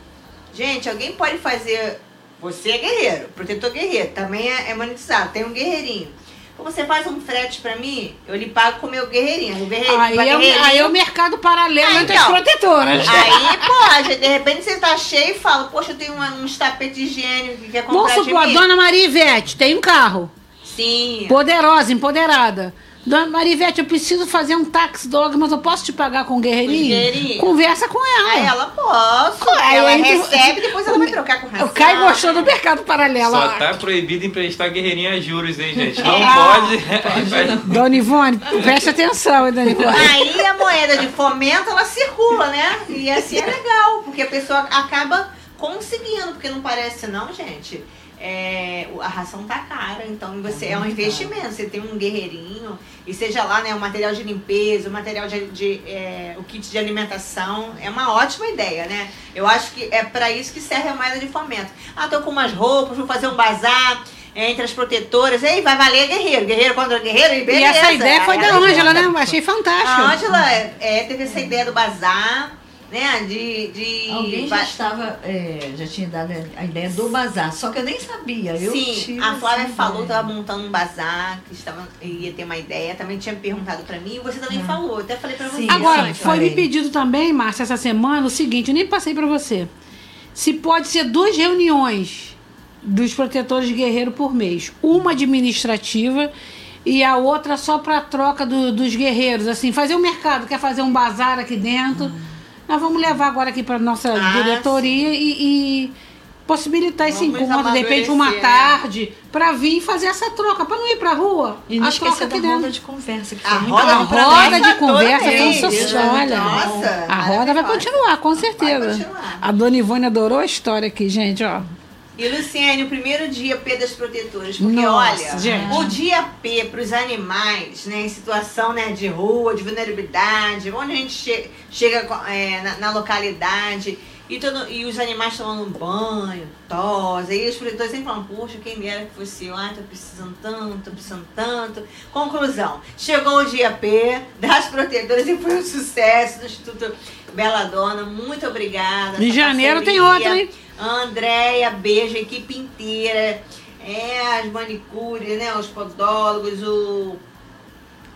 Gente, alguém pode fazer... Você é guerreiro, protetor guerreiro, também é, é monetizado, tem um guerreirinho. Então você faz um frete pra mim, eu lhe pago com o meu guerreirinho. O guerreirinho aí, é, guerreirinho. aí é o mercado paralelo ah, entre então, as protetoras. Aí pode, de repente você tá cheio e fala, poxa, eu tenho uma, uns tapetes higiênicos que quer comprar. Vamos supor, de mim. a dona Maria Ivete tem um carro. Sim. Poderosa, empoderada. Dona Marivete, eu preciso fazer um tax dog, mas eu posso te pagar com o guerreirinho? guerreirinho? Conversa com ela. Aí ela posso. Aí ela entre... recebe, depois ela vai trocar com ração. O Caio gostou do mercado paralelo. Só tá proibido emprestar guerreirinho a juros, hein, gente? Não ah, pode. pode. Dona Ivone, preste atenção, hein, Dona Ivone. Aí a moeda de fomento, ela circula, né? E assim é legal, porque a pessoa acaba conseguindo, porque não parece não, gente. É, a ração tá cara, então você é um investimento. Você tem um guerreirinho, e seja lá, né, o material de limpeza, o material de, de é, o kit de alimentação, é uma ótima ideia, né? Eu acho que é para isso que serve a moeda de fomento. Ah, tô com umas roupas, vou fazer um bazar é, entre as protetoras, ei, vai valer guerreiro, guerreiro contra guerreiro, e beleza. E essa ideia foi Aí da Ângela, né? Achei fantástica. A Ângela é, teve essa ideia do bazar, né, de... de Alguém já estava, é, já tinha dado a ideia do bazar, só que eu nem sabia. Eu Sim, a Flávia falou, estava montando um bazar, que estava, ia ter uma ideia, também tinha perguntado para mim, e você também ah. falou, até falei para você. Agora, foi me pedido também, Márcia, essa semana, o seguinte, eu nem passei para você, se pode ser duas reuniões dos protetores guerreiros por mês, uma administrativa e a outra só para troca do, dos guerreiros, assim, fazer um mercado, quer fazer um bazar aqui dentro... Hum. Nós vamos levar agora aqui para nossa ah, diretoria e, e possibilitar esse vamos encontro, de repente uma tarde, para vir fazer essa troca, para não ir para a rua. E não a esquecer troca da roda de conversa. Que a foi roda, a roda de conversa foi um sucesso. Olha, Nossa, a roda vai continuar, com certeza. Continuar. A dona Ivone adorou a história aqui, gente, ó. E Luciene, o primeiro dia P das protetoras, porque Nossa, olha, gente. o dia P para os animais, né, em situação, né, de rua, de vulnerabilidade, onde a gente che chega é, na, na localidade e, todo, e os animais tomando banho, tosa, e os protetores sempre falam, poxa, quem dera que fosse eu, ai, tô precisando tanto, tô precisando tanto. Conclusão, chegou o dia P das protetoras e foi um sucesso do Instituto Bela Dona, muito obrigada. Em janeiro tem outra, hein? Andréia, beijo, a equipe inteira, é, as manicures, né, os podólogos, o,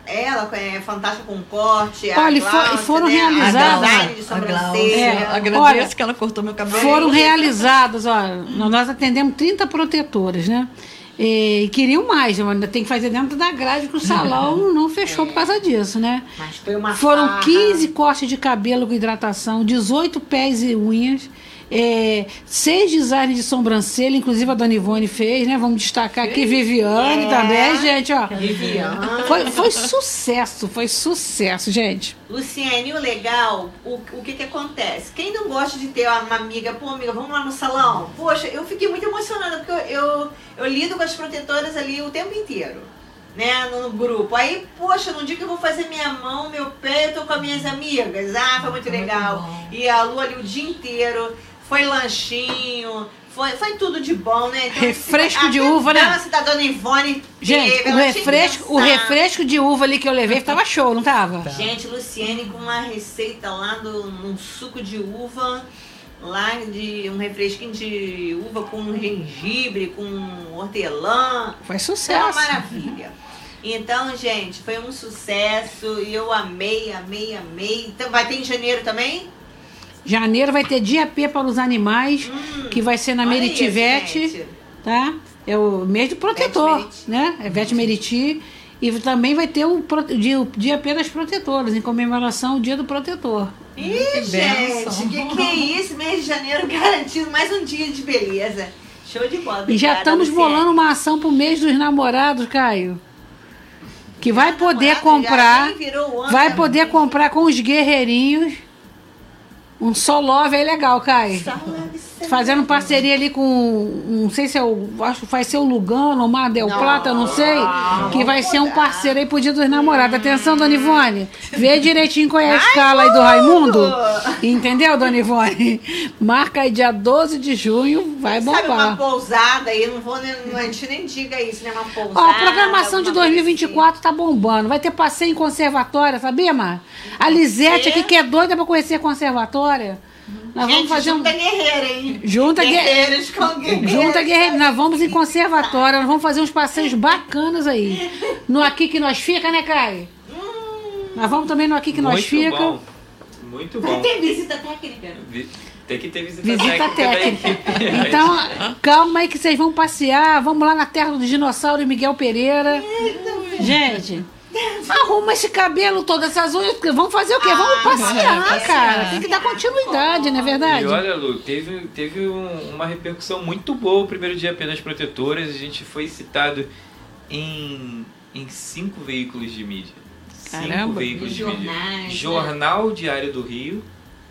ela é fantástica com corte, Olha, a Glaucia, foram né? realizadas- A design de A sobrancelha. É, agradeço olha, que ela cortou meu cabelo. Foram realizadas, ó, nós atendemos trinta protetoras, né? E queriam mais, ainda tem que fazer dentro da grade, que o salão não fechou por causa disso, né? Mas foi uma Foram farra. quinze cortes de cabelo com hidratação, dezoito pés e unhas, é, seis designs de sobrancelha, inclusive a Dona Ivone fez, né? Vamos destacar aqui Viviane É. também, gente, ó. Viviane. Foi, foi sucesso, foi sucesso, gente. Luciane, o legal, o, o que que acontece? Quem não gosta de ter uma amiga, pô, amiga, vamos lá no salão? Poxa, eu fiquei muito emocionada, porque eu, eu, eu lido com as protetoras ali o tempo inteiro, né, no, no grupo. Aí, poxa, no dia que eu vou fazer minha mão, meu pé, eu tô com as minhas amigas. Ah, foi muito Foi muito legal. bom. E a Lu ali o dia inteiro, foi lanchinho, foi, foi tudo de bom, né? Então, Refresco até de uva, né? A dança da Dona Ivone Gente, teve, o ela tinha refresco, que o dançar. refresco de uva ali que eu levei tava show, não tava? Gente, Luciene com uma receita lá do um suco de uva, lá de um refresquinho de uva com gengibre, com hortelã. Foi Foi uma sucesso. maravilha. Então, gente, foi um sucesso e eu amei, amei, amei. Então, vai ter em janeiro também? Janeiro vai ter dia P para os animais, que vai ser na Olha Meritivete, isso, gente. tá? É o mês do protetor, Vete Meriti. né? É Vete Meriti. E também vai ter o, pro- dia, o dia P das protetoras, em comemoração ao dia do protetor. Ih, Que gente, bênção. que que é isso? Mês de janeiro garantido mais um dia de beleza. Show de bola. E já Obrigada, estamos Luciene. bolando uma ação pro mês dos namorados, Caio. Que vai poder namorado já comprar, nem virou o ano vai também. poder comprar com os guerreirinhos um só love aí legal, Caio. Fazendo parceria ali com, não sei se é o, acho que vai ser o Lugano, o Mar del Plata, não sei, que vai ser um parceiro aí pro Dia dos Namorados. Atenção, Dona Ivone, vê direitinho qual é a escala aí do Raimundo, entendeu, Dona Ivone? Marca aí dia doze de junho, vai Sabe, uma bombar. pousada aí, não vou, nem- não, a gente nem diga isso, né? Uma pousada. Ó, a programação de alguma dois mil e vinte e quatro tá bombando. Vai ter passeio em conservatória, sabia, Mar? A Lisete aqui, que é doida pra conhecer conservatória. Nós Gente, vamos fazer um. junta guerreira, hein? Junta gue- guerreiros com guerreiros. Junta Guerreiro, nós vamos em conservatória, nós vamos fazer uns passeios bacanas aí. No Aqui Que Nós Fica, né, Caio? Nós vamos também no Aqui Que Nós Muito Fica. bom. Muito Vai bom. ter visita técnica. Vi- Tem que ter visita, Visita técnica. da técnica. equipe. Então, calma aí que vocês vão passear. Vamos lá na terra do dinossauro e Miguel Pereira. Gente, arruma esse cabelo, todas essas unhas, porque vamos fazer o quê? Vamos passear, passear. cara. Tem que dar continuidade, não é verdade? E olha, Lu, teve, teve um- uma repercussão muito boa o primeiro dia apenas protetoras. A gente foi citado em, em cinco veículos de mídia. Cinco Caramba. veículos de mídia. Jornais, né? Jornal Diário do Rio,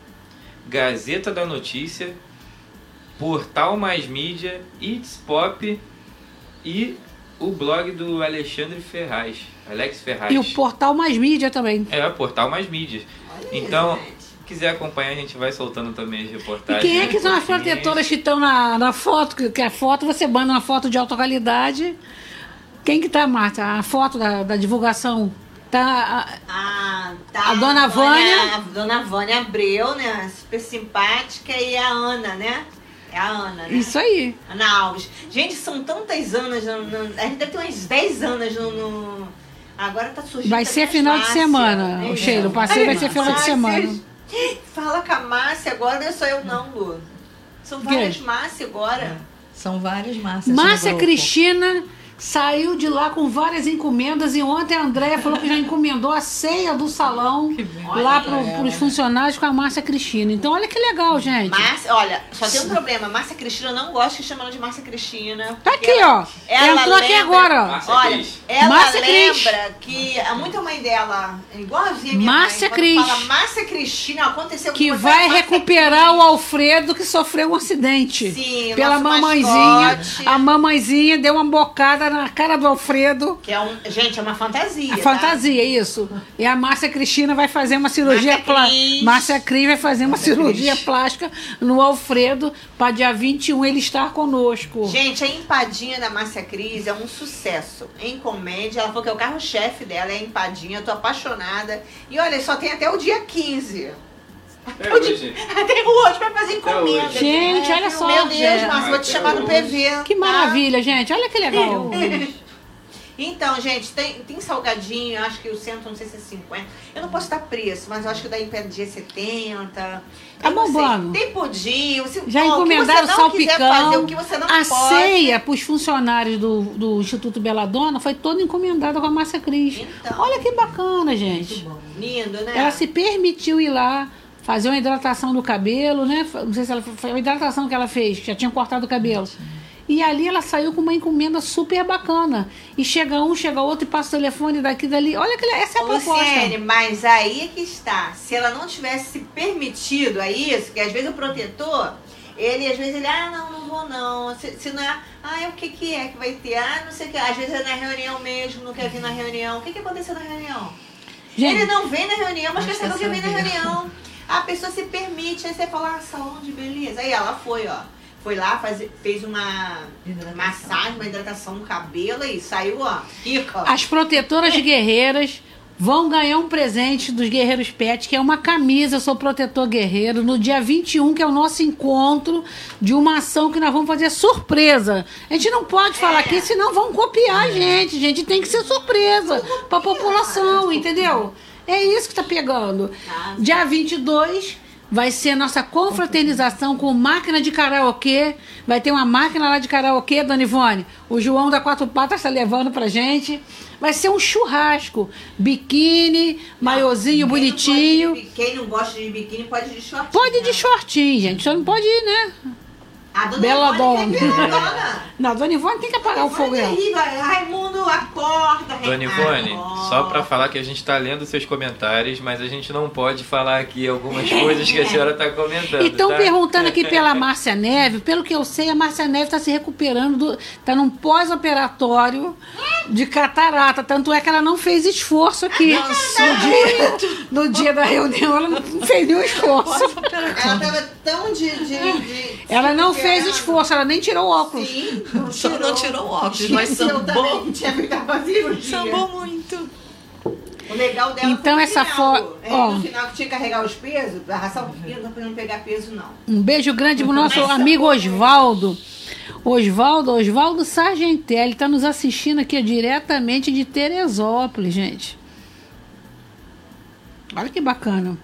Gazeta da Notícia, Portal Mais Mídia, It's Pop e o blog do Alexandre Ferraz, Alex Ferraz. E o Portal Mais Mídia também. É, o Portal Mais Mídias. Então, gente. se quiser acompanhar, a gente vai soltando também as E reportagens. quem é que são as curtinhas. protetoras que estão na, na foto? Que, que a foto, você manda uma foto de alta qualidade. Quem que tá, Marta? A foto da, da divulgação? Tá. Ah, tá. A dona Vânia. A dona Vânia Abreu, né? Super simpática. E a Ana, né? É a Ana, a- né? Isso aí. Ana Alves. Gente, são tantas Anas. No, no- a gente deve ter umas dez Anas no... no- agora tá surgindo. Vai também ser as final de Márcia, semana, né? o Sheila. O passeio vai ser final de Márcias. semana. Fala com a Márcia agora, não é só eu não, Lu. São quê? várias Márcia agora. São várias Márcias. Márcia no grupo. Cristina saiu de lá com várias encomendas e ontem a Andréia falou que já encomendou a ceia do salão lá para os funcionários com a Márcia Cristina. Então olha que legal, gente. Márcia, olha, só tem um problema. Márcia Cristina, eu não gosto que chamam ela de Márcia Cristina. Tá porque aqui, ó. ela Entrou aqui lembra- agora, ó. Márcia Olha, Cris. ela Márcia Cris. lembra que a muita mãe dela, igualzinha minha Márcia mãe, quando Cris. fala Márcia Cristina, aconteceu Que alguma coisa, vai Márcia recuperar o Cris. Alfredo que sofreu um acidente. Sim, o Pela nosso mamãezinha. mascote. A mamãezinha deu uma bocada na cara do Alfredo. Que é um, gente, é uma fantasia. A tá? fantasia, isso. E a Márcia Cristina vai fazer uma cirurgia Márcia plástica. Cris. Márcia Cris vai fazer uma cirurgia plástica no Alfredo para dia vinte e um ele estar conosco. Gente, a empadinha da Márcia Cris é um sucesso. Em comédia, ela falou que é o carro-chefe dela, é a empadinha. Eu tô apaixonada. E olha, só tem até o dia quinze. É hoje. Até hoje pra fazer encomenda. hoje. Gente, olha só. Meu Deus, gente. Márcia, vou te chamar no P V. Que tá? maravilha, gente. Olha que legal. Então, gente, tem, tem salgadinho, acho que o centro, não sei se é cinquenta. Eu não posso dar preço, mas eu acho que daí pede dia setenta. Tá bom, bom. Tem pudim. Se, Já ó, encomendaram o que você não salpicão. Fazer, o que você não a pode. ceia para os funcionários do, do Instituto Belladonna foi toda encomendada com a Márcia Cris. Então, olha que bacana, gente. Muito bom. Lindo, né? Ela se permitiu ir lá fazer uma hidratação do cabelo, né? Não sei se ela foi a hidratação que ela fez, que já tinha cortado o cabelo. E ali ela saiu com uma encomenda super bacana. E chega um, chega outro e passa o telefone daqui e dali. Olha que essa é a Ô, proposta. Luciene, mas aí é que está. Se ela não tivesse se permitido a isso, que às vezes o protetor, ele às vezes ele, ah, não, não vou não. Se, se não é, ah, é o que que é que vai ter? Ah, não sei o que. Às vezes é na reunião mesmo, não quer vir na reunião. O que que aconteceu na reunião? Gente, ele não vem na reunião, mas quer saber o que vem na saber. reunião. A pessoa se permite, aí você fala, ah, saúde, beleza. Aí ela foi, ó. Foi lá, faz, fez uma Hidratação. massagem, uma hidratação no cabelo e saiu, ó, rica. as protetoras guerreiras vão ganhar um presente dos Guerreiros Pet, que é uma camisa, eu sou protetor guerreiro, no dia vinte e um, que é o nosso encontro de uma ação que nós vamos fazer surpresa. A gente não pode falar É. aqui, senão vão copiar a gente. A gente tem que ser surpresa para a população, entendeu? É isso que tá pegando. Tá. Dia vinte e dois vai ser nossa confraternização com máquina de karaokê. Vai ter uma máquina lá de karaokê, Dona Ivone. O João da Quatro Patas está levando pra gente. Vai ser um churrasco. Biquíni, maiozinho Quem bonitinho. Não pode de- quem não gosta de biquíni pode ir de shortinho. Pode ir de né? shortinho, gente. Só não pode ir, né? A dona Bela Ivone dona. tem Belladonna. Não, Dona Ivone tem que apagar o fogo. Ivone é dela. terrível. Raimundo, acorda. Dona Ivone, Acorda. só pra falar que a gente tá lendo seus comentários, mas a gente não pode falar aqui algumas coisas que a senhora tá comentando. Estão tá? perguntando aqui pela Márcia Neve. Pelo que eu sei, a Márcia Neve está se recuperando, está num pós-operatório de catarata. Tanto é que ela não fez esforço aqui. No dia, no dia da reunião, ela não fez nenhum esforço. Ela tava tão de... de, de Ela não fez superando. esforço, ela nem tirou o óculos. Sim, Só não tirou o óculos, mas Esqueceu também sambou. que tinha feito a cirurgia. Sambou muito. O legal dela Então, foi no essa final. fo- É, ó. no final que tinha que carregar os pesos, a ração eu não podendo pegar peso, não. Um beijo grande pro nosso Mas amigo sambou Osvaldo. Osvaldo, Osvaldo Sargentelli, está nos assistindo aqui ó, diretamente de Teresópolis, gente. Olha que bacana.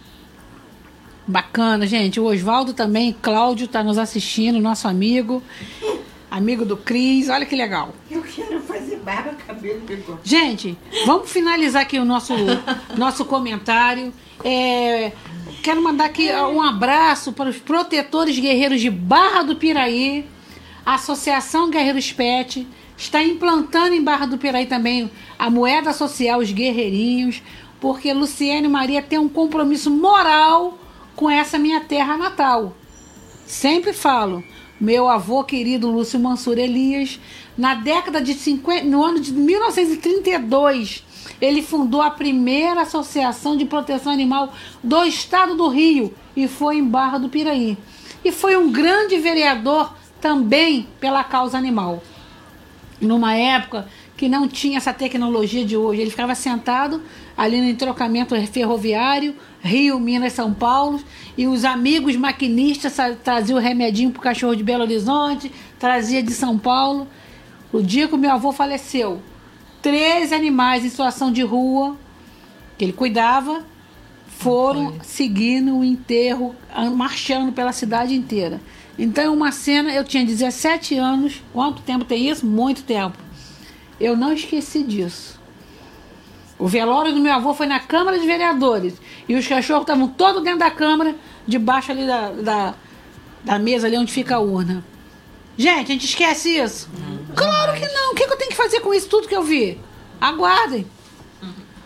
Bacana, gente. O Osvaldo também, Cláudio, está nos assistindo, nosso amigo. Amigo do Cris, olha que legal. Eu quero fazer barba, cabelo, bigode. Gente, vamos finalizar aqui o nosso, nosso comentário. É, quero mandar aqui um abraço para os protetores guerreiros de Barra do Piraí. A Associação Guerreiros Pet está implantando em Barra do Piraí também a moeda social, os guerreirinhos, porque Luciene Maria tem um compromisso moral com essa minha terra natal. Sempre falo, meu avô querido Lúcio Mansur Elias, na década de cinquenta, no ano de mil novecentos e trinta e dois, ele fundou a primeira associação de proteção animal do estado do Rio e foi em Barra do Piraí. E foi um grande vereador também pela causa animal. Numa época que não tinha essa tecnologia de hoje, ele ficava sentado ali no entrocamento ferroviário, Rio, Minas, São Paulo, e os amigos maquinistas traziam o remedinho para o cachorro de Belo Horizonte, trazia de São Paulo. O dia que o meu avô faleceu, três animais em situação de rua, que ele cuidava, foram seguindo o enterro, marchando pela cidade inteira. Então, é uma cena, eu tinha dezessete anos, quanto tempo tem isso? Muito tempo. Eu não esqueci disso. O velório do meu avô foi na Câmara de Vereadores. E os cachorros estavam todos dentro da Câmara, debaixo ali da, da, da mesa ali onde fica a urna. Gente, a gente esquece isso? Hum, claro que não. O que, que eu tenho que fazer com isso tudo que eu vi? Aguardem. Uhum.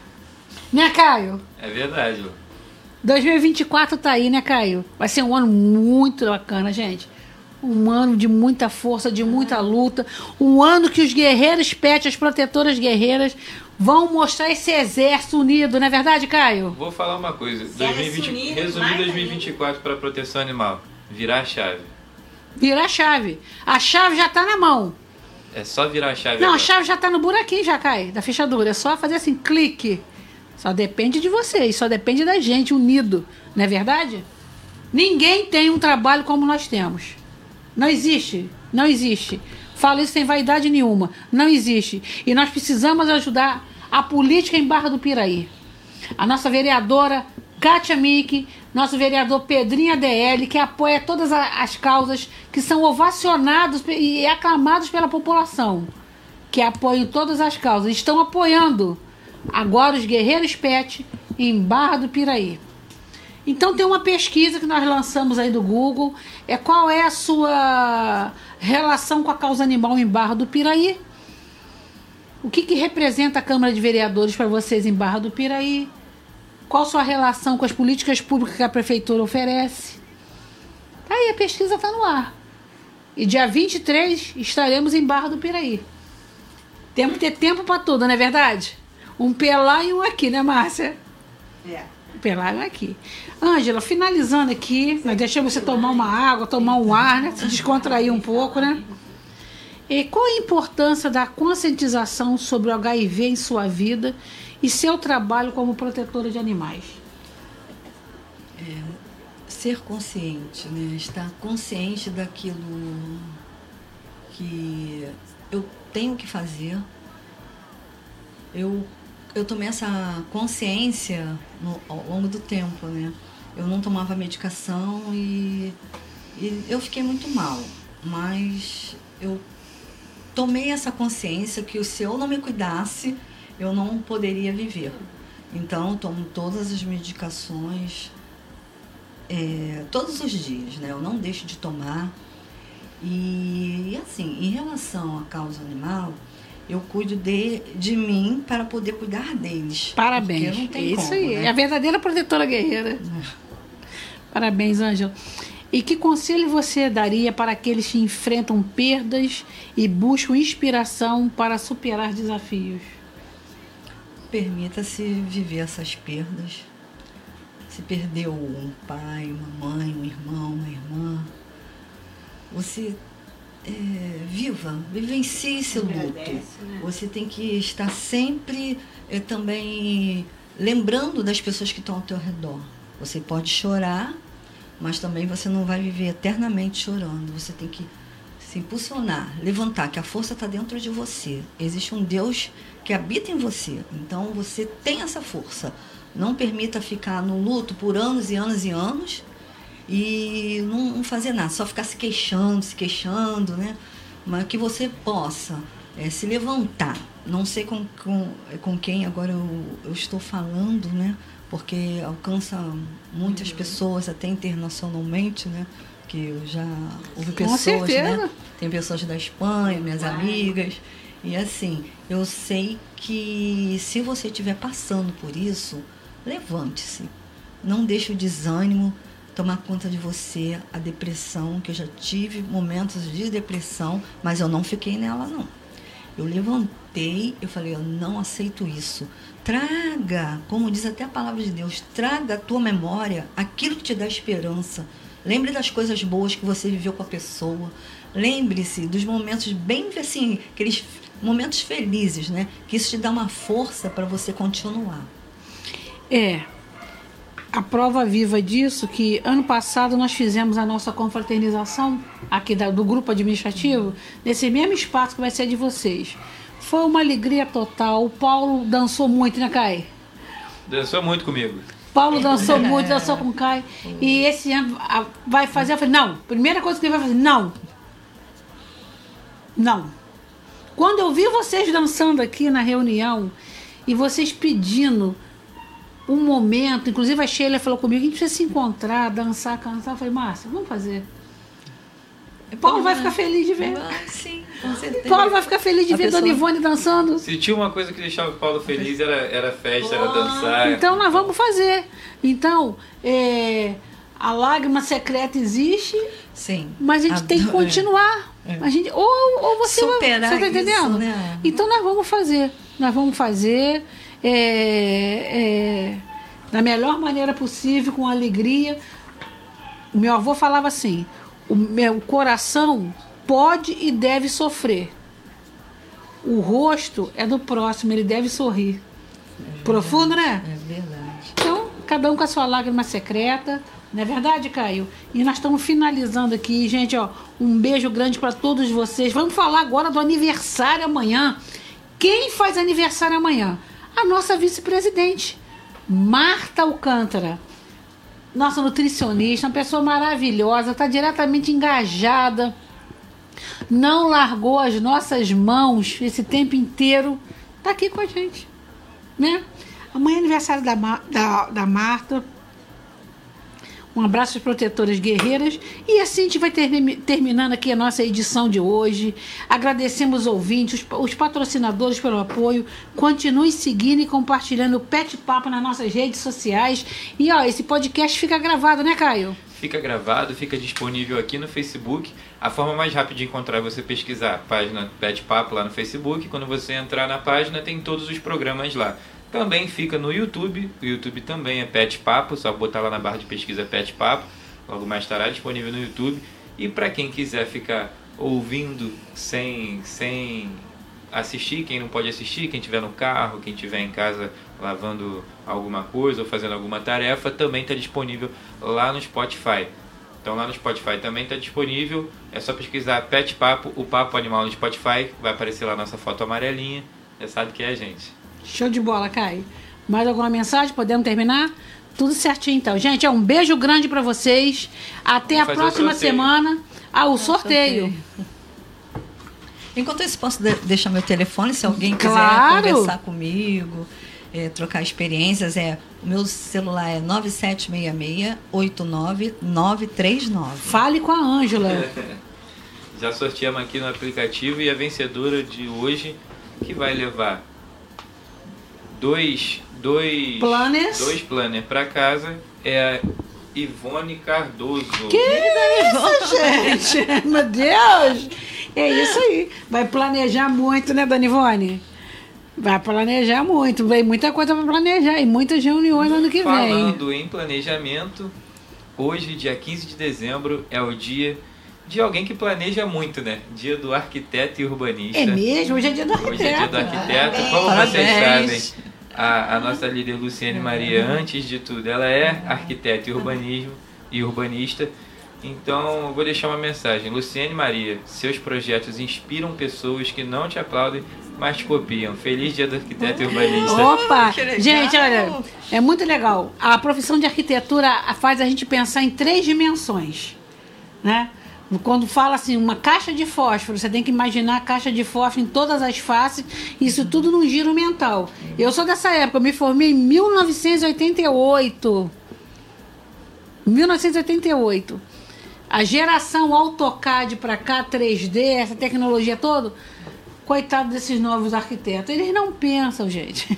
Né, Caio? É verdade, Lu. dois mil e vinte e quatro tá aí, né, Caio? Vai ser um ano muito bacana, gente. Um ano de muita força, de muita luta. Um ano que os guerreiros pet, as protetoras guerreiras, vão mostrar esse exército unido, não é verdade, Caio? Vou falar uma coisa. Se elas dois mil e vinte, se unirem, resumir mais dois mil e vinte e quatro para proteção animal. Virar a chave. Virar a chave. A chave já tá na mão. É só virar a chave. Não, a agora. chave já tá no buraquinho, já, Caio, da fechadura. É só fazer assim, clique. Só depende de vocês, só depende da gente, unido. Não é verdade? Ninguém tem um trabalho como nós temos. Não existe, não existe. Falo isso sem vaidade nenhuma. Não existe. E nós precisamos ajudar a política em Barra do Piraí. A nossa vereadora Kátia Mick, nosso vereador Pedrinho A D L, que apoia todas as causas que são ovacionados e aclamados pela população, que apoiam todas as causas. Estão apoiando agora os Guerreiros Pet em Barra do Piraí. Então tem uma pesquisa que nós lançamos aí do Google, é qual é a sua relação com a causa animal em Barra do Piraí. O que, que representa a Câmara de Vereadores para vocês em Barra do Piraí? Qual a sua relação com as políticas públicas que a Prefeitura oferece? Aí a pesquisa está no ar. E dia vinte e três estaremos em Barra do Piraí. Temos que ter tempo para tudo, não é verdade? Um pelar e um aqui, né, Márcia? É. Um pelar e um aqui. Ângela, finalizando aqui, nós deixamos você tomar uma água, tomar um ar, né? Se descontrair um pouco, né? E qual a importância da conscientização sobre o H I V em sua vida e seu trabalho como protetora de animais? É, ser consciente, né? Estar consciente daquilo que eu tenho que fazer. Eu, eu tomei essa consciência no, ao longo do tempo, né? Eu não tomava medicação e, e eu fiquei muito mal, mas eu tomei essa consciência que se eu não me cuidasse, eu não poderia viver. Então, eu tomo todas as medicações, é, todos os dias, né? Eu não deixo de tomar. E, e assim, em relação à causa animal, eu cuido de, de mim para poder cuidar deles. Parabéns. Não tem é isso como, aí. né? É a verdadeira protetora guerreira. É. Parabéns, Ângela. E que conselho você daria para aqueles que enfrentam perdas e buscam inspiração para superar desafios? Permita-se viver essas perdas. Se perdeu um pai, uma mãe, um irmão, uma irmã, você é, viva, vivencie esse luto. Agradece, né? Você tem que estar sempre é, também lembrando das pessoas que estão ao teu redor. Você pode chorar, mas também você não vai viver eternamente chorando. Você tem que se impulsionar, levantar, que a força está dentro de você. Existe um Deus que habita em você. Então você tem essa força. Não permita ficar no luto por anos e anos e anos e não fazer nada, só ficar se queixando, se queixando, né? Mas que você possa é, se levantar. Não sei com, com, com quem agora eu, eu estou falando, né? Porque alcança muitas pessoas, até internacionalmente, né? Que eu já ouvi pessoas, certeza. né? Tem pessoas da Espanha, minhas amigas. E assim, eu sei que se você estiver passando por isso, levante-se. Não deixe o desânimo tomar conta de você, a depressão, que eu já tive momentos de depressão, mas eu não fiquei nela, não. Eu levantei, eu falei, eu não aceito isso. Traga, como diz até a palavra de Deus, traga à tua memória aquilo que te dá esperança. Lembre das coisas boas que você viveu com a pessoa. Lembre-se dos momentos bem, assim, aqueles momentos felizes, né? Que isso te dá uma força para você continuar. É, a prova viva disso que ano passado nós fizemos a nossa confraternização aqui da, do grupo administrativo, nesse mesmo espaço que vai ser de vocês. Foi uma alegria total. O Paulo dançou muito, né, Caio? Dançou muito comigo. Paulo dançou muito, dançou com o Caio. E esse ano a, vai fazer, eu falei, não, primeira coisa que ele vai fazer, não. Não. Quando eu vi vocês dançando aqui na reunião e vocês pedindo um momento, inclusive a Sheila falou comigo, a gente precisa se encontrar, dançar, cantar. Eu falei, Márcia, vamos fazer. Paulo vai ficar feliz de ver. Ah, sim, com certeza. Paulo vai ficar feliz de A ver pessoa- Dona Ivone dançando. Se tinha uma coisa que deixava o Paulo feliz, era, era festa, era dançar. Então nós vamos fazer. Então, é, a lágrima secreta existe, Sim. mas a gente tem que é. continuar. É. A gente, ou, ou você vai, Superar você tá entendendo? isso, né? Então nós vamos fazer. Nós vamos fazer é, é, da melhor maneira possível, com alegria. O meu avô falava assim, o meu coração pode e deve sofrer. O rosto é do próximo, ele deve sorrir. Profundo, né? É verdade. Então, cada um com a sua lágrima secreta, Não é verdade, Caio? E nós estamos finalizando aqui, gente, ó. Um beijo grande para todos vocês. Vamos falar agora do aniversário amanhã. Quem faz aniversário amanhã? A nossa vice-presidente, Marta Alcântara. Nossa nutricionista, uma pessoa maravilhosa, está diretamente engajada. Não largou as nossas mãos esse tempo inteiro. Está aqui com a gente, né? Amanhã é aniversário da, da, da Marta. Um abraço às protetoras guerreiras. E assim a gente vai ter, terminando aqui a nossa edição de hoje. Agradecemos os ouvintes, os, os patrocinadores pelo apoio. Continue seguindo e compartilhando o Pet Papo nas nossas redes sociais. E ó, esse podcast fica gravado, né, Caio? Fica gravado, fica disponível aqui no Facebook. A forma mais rápida de encontrar é você pesquisar a página Pet Papo lá no Facebook. Quando você entrar na página, tem todos os programas lá. Também fica no YouTube, o YouTube também é Pet Papo, só botar lá na barra de pesquisa Pet Papo, logo mais estará disponível no YouTube. E para quem quiser ficar ouvindo sem, sem assistir, quem não pode assistir, quem estiver no carro, quem estiver em casa lavando alguma coisa ou fazendo alguma tarefa, também está disponível lá no Spotify. Então lá no Spotify também está disponível, é só pesquisar Pet Papo, o Papo Animal no Spotify, vai aparecer lá a nossa foto amarelinha, já sabe que é a gente. Show de bola, Caio. Mais alguma mensagem? Podemos terminar? Tudo certinho, então. Gente, é um beijo grande para vocês. Até Vamos a próxima semana. Ah, o é, sorteio. sorteio. Enquanto isso, posso de- deixar meu telefone, se alguém quiser claro. conversar comigo, é, trocar experiências. É, o meu celular é nove sete seis seis, oito nove nove três nove. Fale com a Ângela. Já sorteamos aqui no aplicativo e a vencedora de hoje, que vai levar dois, dois planners, dois planners para casa, é a Ivone Cardoso. Que isso, gente? Meu Deus! É isso aí. Vai planejar muito, né, Dona Ivone? Vai planejar muito. Vem muita coisa para planejar e muitas reuniões no ano que Falando vem. Falando em planejamento, hoje, dia quinze de dezembro, é o dia de alguém que planeja muito, né? Dia do arquiteto e urbanista. É mesmo? Hoje é dia do arquiteto. Hoje é dia do arquiteto. Ah, Como parabéns. vocês sabem, a, a nossa líder Luciene Maria, antes de tudo, ela é arquiteta e urbanismo e urbanista. Então, eu vou deixar uma mensagem. Luciene Maria, seus projetos inspiram pessoas que não te aplaudem, mas te copiam. Feliz dia do arquiteto e urbanista. Opa! Que legal. Gente, olha, é muito legal. A profissão de arquitetura faz a gente pensar em três dimensões, né? Quando fala assim, uma caixa de fósforo, você tem que imaginar a caixa de fósforo em todas as faces, isso tudo num giro mental. Eu sou dessa época, eu me formei em mil novecentos e oitenta e oito. mil novecentos e oitenta e oito. A geração AutoCAD para cá, três D, essa tecnologia toda, coitado desses novos arquitetos, eles não pensam, gente.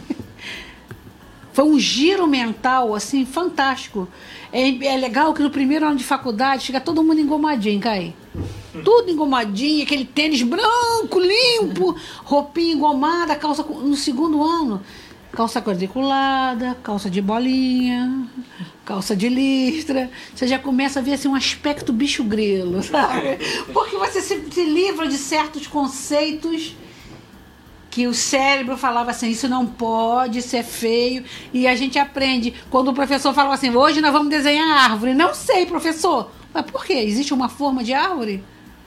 Foi um giro mental, assim, fantástico. É, é legal que no primeiro ano de faculdade chega todo mundo engomadinho, Kai. Tudo engomadinho, aquele tênis branco, limpo, roupinha engomada, calça... No segundo ano, calça quadriculada, calça de bolinha, calça de listra. Você já começa a ver assim, um aspecto bicho grilo, sabe? Porque você se, se livra de certos conceitos que o cérebro falava assim, isso não pode, isso é feio, e a gente aprende. Quando o professor falava assim, hoje nós vamos desenhar árvore. Não sei, professor. Mas por quê? Existe uma forma de árvore?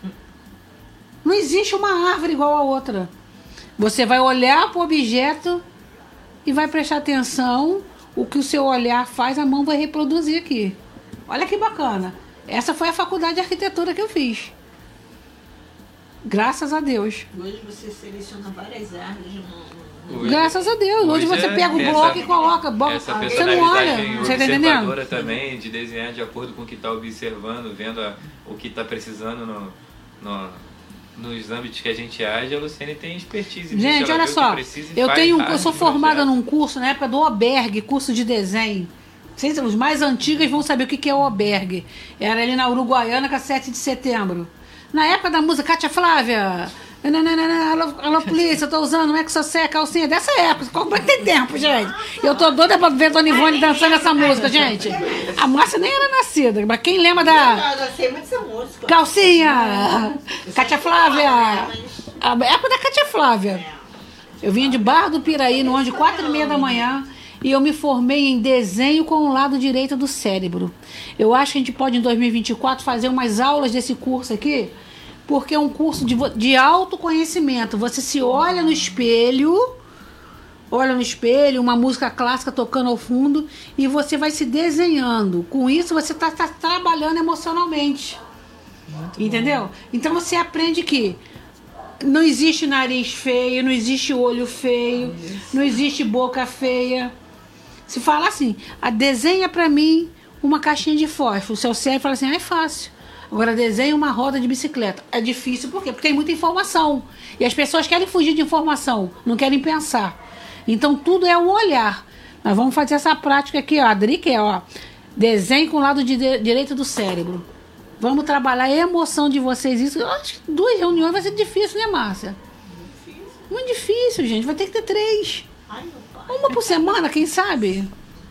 Não existe uma árvore igual a outra. Você vai olhar para o objeto e vai prestar atenção, o que o seu olhar faz, a mão vai reproduzir aqui. Olha que bacana. Essa foi a faculdade de arquitetura que eu fiz. Graças a Deus. Hoje você seleciona várias árvores no... Hoje- Graças a Deus. Hoje, hoje você é- pega o tem bloco essa- e coloca. Bo... Essa Você não olha. personalidade Você tá entendendo? observadora também, de desenhar de acordo com o que está observando, vendo a- o que está precisando no, no- nos âmbitos que a gente age. A Luciene tem expertise nisso, Gente, ela olha vê o só. que precisa e Eu, faz tenho, um- eu vários sou formada projetos. num curso na época do Oberg, curso de desenho. Vocês, os mais antigos vão saber o que que é o Oberg. Era ali na Uruguaiana, com a sete de setembro. Na época da música, Cátia Flávia. Nananana, Alô, alô, polícia, eu tô usando um Exocé, calcinha dessa época. Como é que tem tempo, gente? Eu tô doida pra ver Dona Ivone dançando essa música, gente. A Márcia nem era nascida, mas quem lembra da Eu sei muito essa música. calcinha? Cátia Flávia. A época da Cátia Flávia. Eu vinha de Barra do Piraí, no ônibus, quatro e meia da manhã. e eu me formei em desenho com o lado direito do cérebro. Eu acho que a gente pode, em dois mil e vinte e quatro, fazer umas aulas desse curso aqui, porque é um curso de, de autoconhecimento. Você se olha no espelho, olha no espelho, uma música clássica tocando ao fundo, e você vai se desenhando. Com isso, você está tá trabalhando emocionalmente. Muito Entendeu? Bom. Então, você aprende que não existe nariz feio, não existe olho feio, Isso. não existe boca feia. Se falar assim, a desenha pra mim uma caixinha de fósforo, o seu cérebro fala assim, ah, é fácil. Agora desenha uma roda de bicicleta. É difícil, por quê? Porque tem muita informação. E as pessoas querem fugir de informação, não querem pensar. Então tudo é o olhar. Nós vamos fazer essa prática aqui, ó. A Adri, que é, ó, desenho com o lado de de, direito do cérebro. Vamos trabalhar a emoção de vocês. Isso, eu acho que duas reuniões vai ser difícil, né, Márcia? Difícil. Muito difícil, gente. Vai ter que ter três. Ai, meu pai. Uma por semana, quem sabe?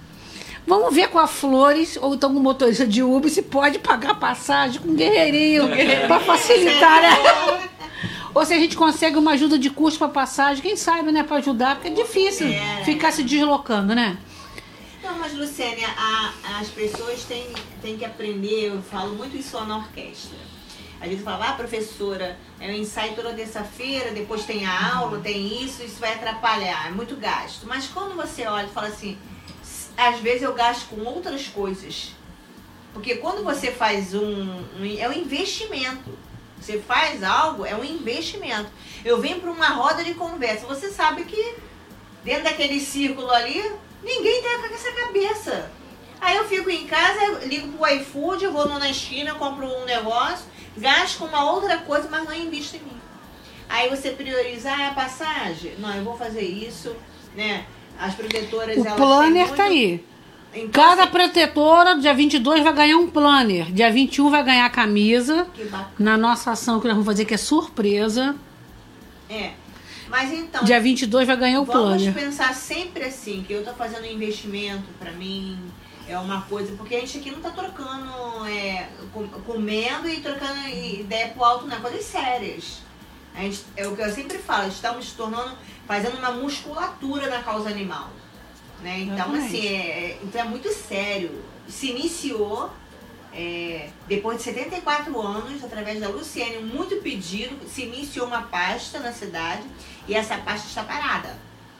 Vamos ver com a Flores, ou então com o motorista de Uber, se pode pagar passagem com o Guerreirinho, para facilitar, né? Ou se a gente consegue uma ajuda de custo para passagem, quem sabe, né, para ajudar, porque é difícil é. ficar se deslocando, né? Não, mas Luciane, a, as pessoas têm, têm que aprender, eu falo muito isso lá na orquestra. A gente fala, ah, professora, é um ensaio toda terça-feira, depois tem a aula, tem isso, isso vai atrapalhar, é muito gasto. Mas quando você olha e fala assim, às vezes eu gasto com outras coisas. Porque quando você faz um, um é um investimento. Você faz algo, é um investimento. Eu venho para uma roda de conversa, você sabe que dentro daquele círculo ali, ninguém tem essa cabeça. Aí eu fico em casa, ligo pro iFood, eu vou na esquina, compro um negócio, gasto com uma outra coisa, mas não invisto em mim. Aí você prioriza, ah, a passagem? Não, eu vou fazer isso, né? As protetoras, o elas planner muito... tá aí. Então, cada assim, protetora, dia vinte e dois, vai ganhar um planner. Dia vinte e um vai ganhar a camisa. Que bacana. Na nossa ação que nós vamos fazer, que é surpresa. É. Mas então, dia vinte e dois vai ganhar o vamos planner. Vamos pensar sempre assim, que eu tô fazendo um investimento pra mim, é uma coisa, porque a gente aqui não tá trocando, é, comendo e trocando ideia pro alto, não, é coisas sérias. A gente, é o que eu sempre falo, estamos tornando, fazendo uma musculatura na causa animal. Né? Então, assim, é, então é muito sério. Se iniciou é, depois de setenta e quatro anos, através da Luciane, muito pedido, se iniciou uma pasta na cidade e essa pasta está parada.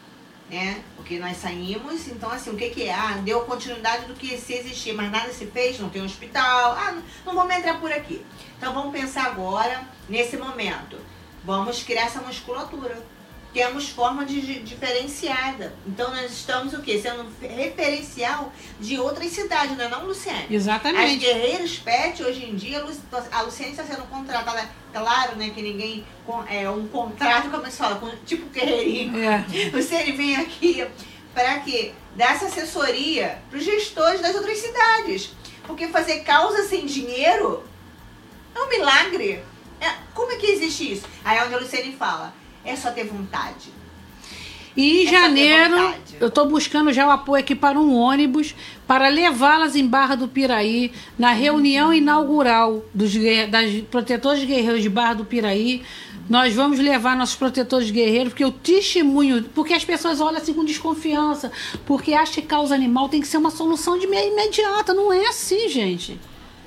Né? Porque nós saímos, então assim, o que que é? Ah, deu continuidade do que se existia, mas nada se fez, não tem um hospital, ah, não, não vamos entrar por aqui. Então vamos pensar agora, nesse momento, vamos criar essa musculatura. Temos forma de diferenciada. Então nós estamos o quê? Sendo referencial de outras cidades, não é não, Luciane? Exatamente. As Guerreiros Pet, hoje em dia, a Luciane está sendo contratada, claro, né, que ninguém, é um contrato, como se fala, com, tipo Guerreirinho. É. Luciane vem aqui para quê? Dar essa assessoria para os gestores das outras cidades. Porque fazer causa sem dinheiro é um milagre. É, como é que existe isso? Aí é onde a Luciane fala, é só ter vontade. E em é janeiro, eu estou buscando já o apoio aqui para um ônibus para levá-las em Barra do Piraí, na reunião inaugural dos, das protetores guerreiros de Barra do Piraí. Nós vamos levar nossos protetores guerreiros, porque o testemunho, porque as pessoas olham assim com desconfiança, porque acham que causa animal tem que ser uma solução de imediata. Não é assim, gente.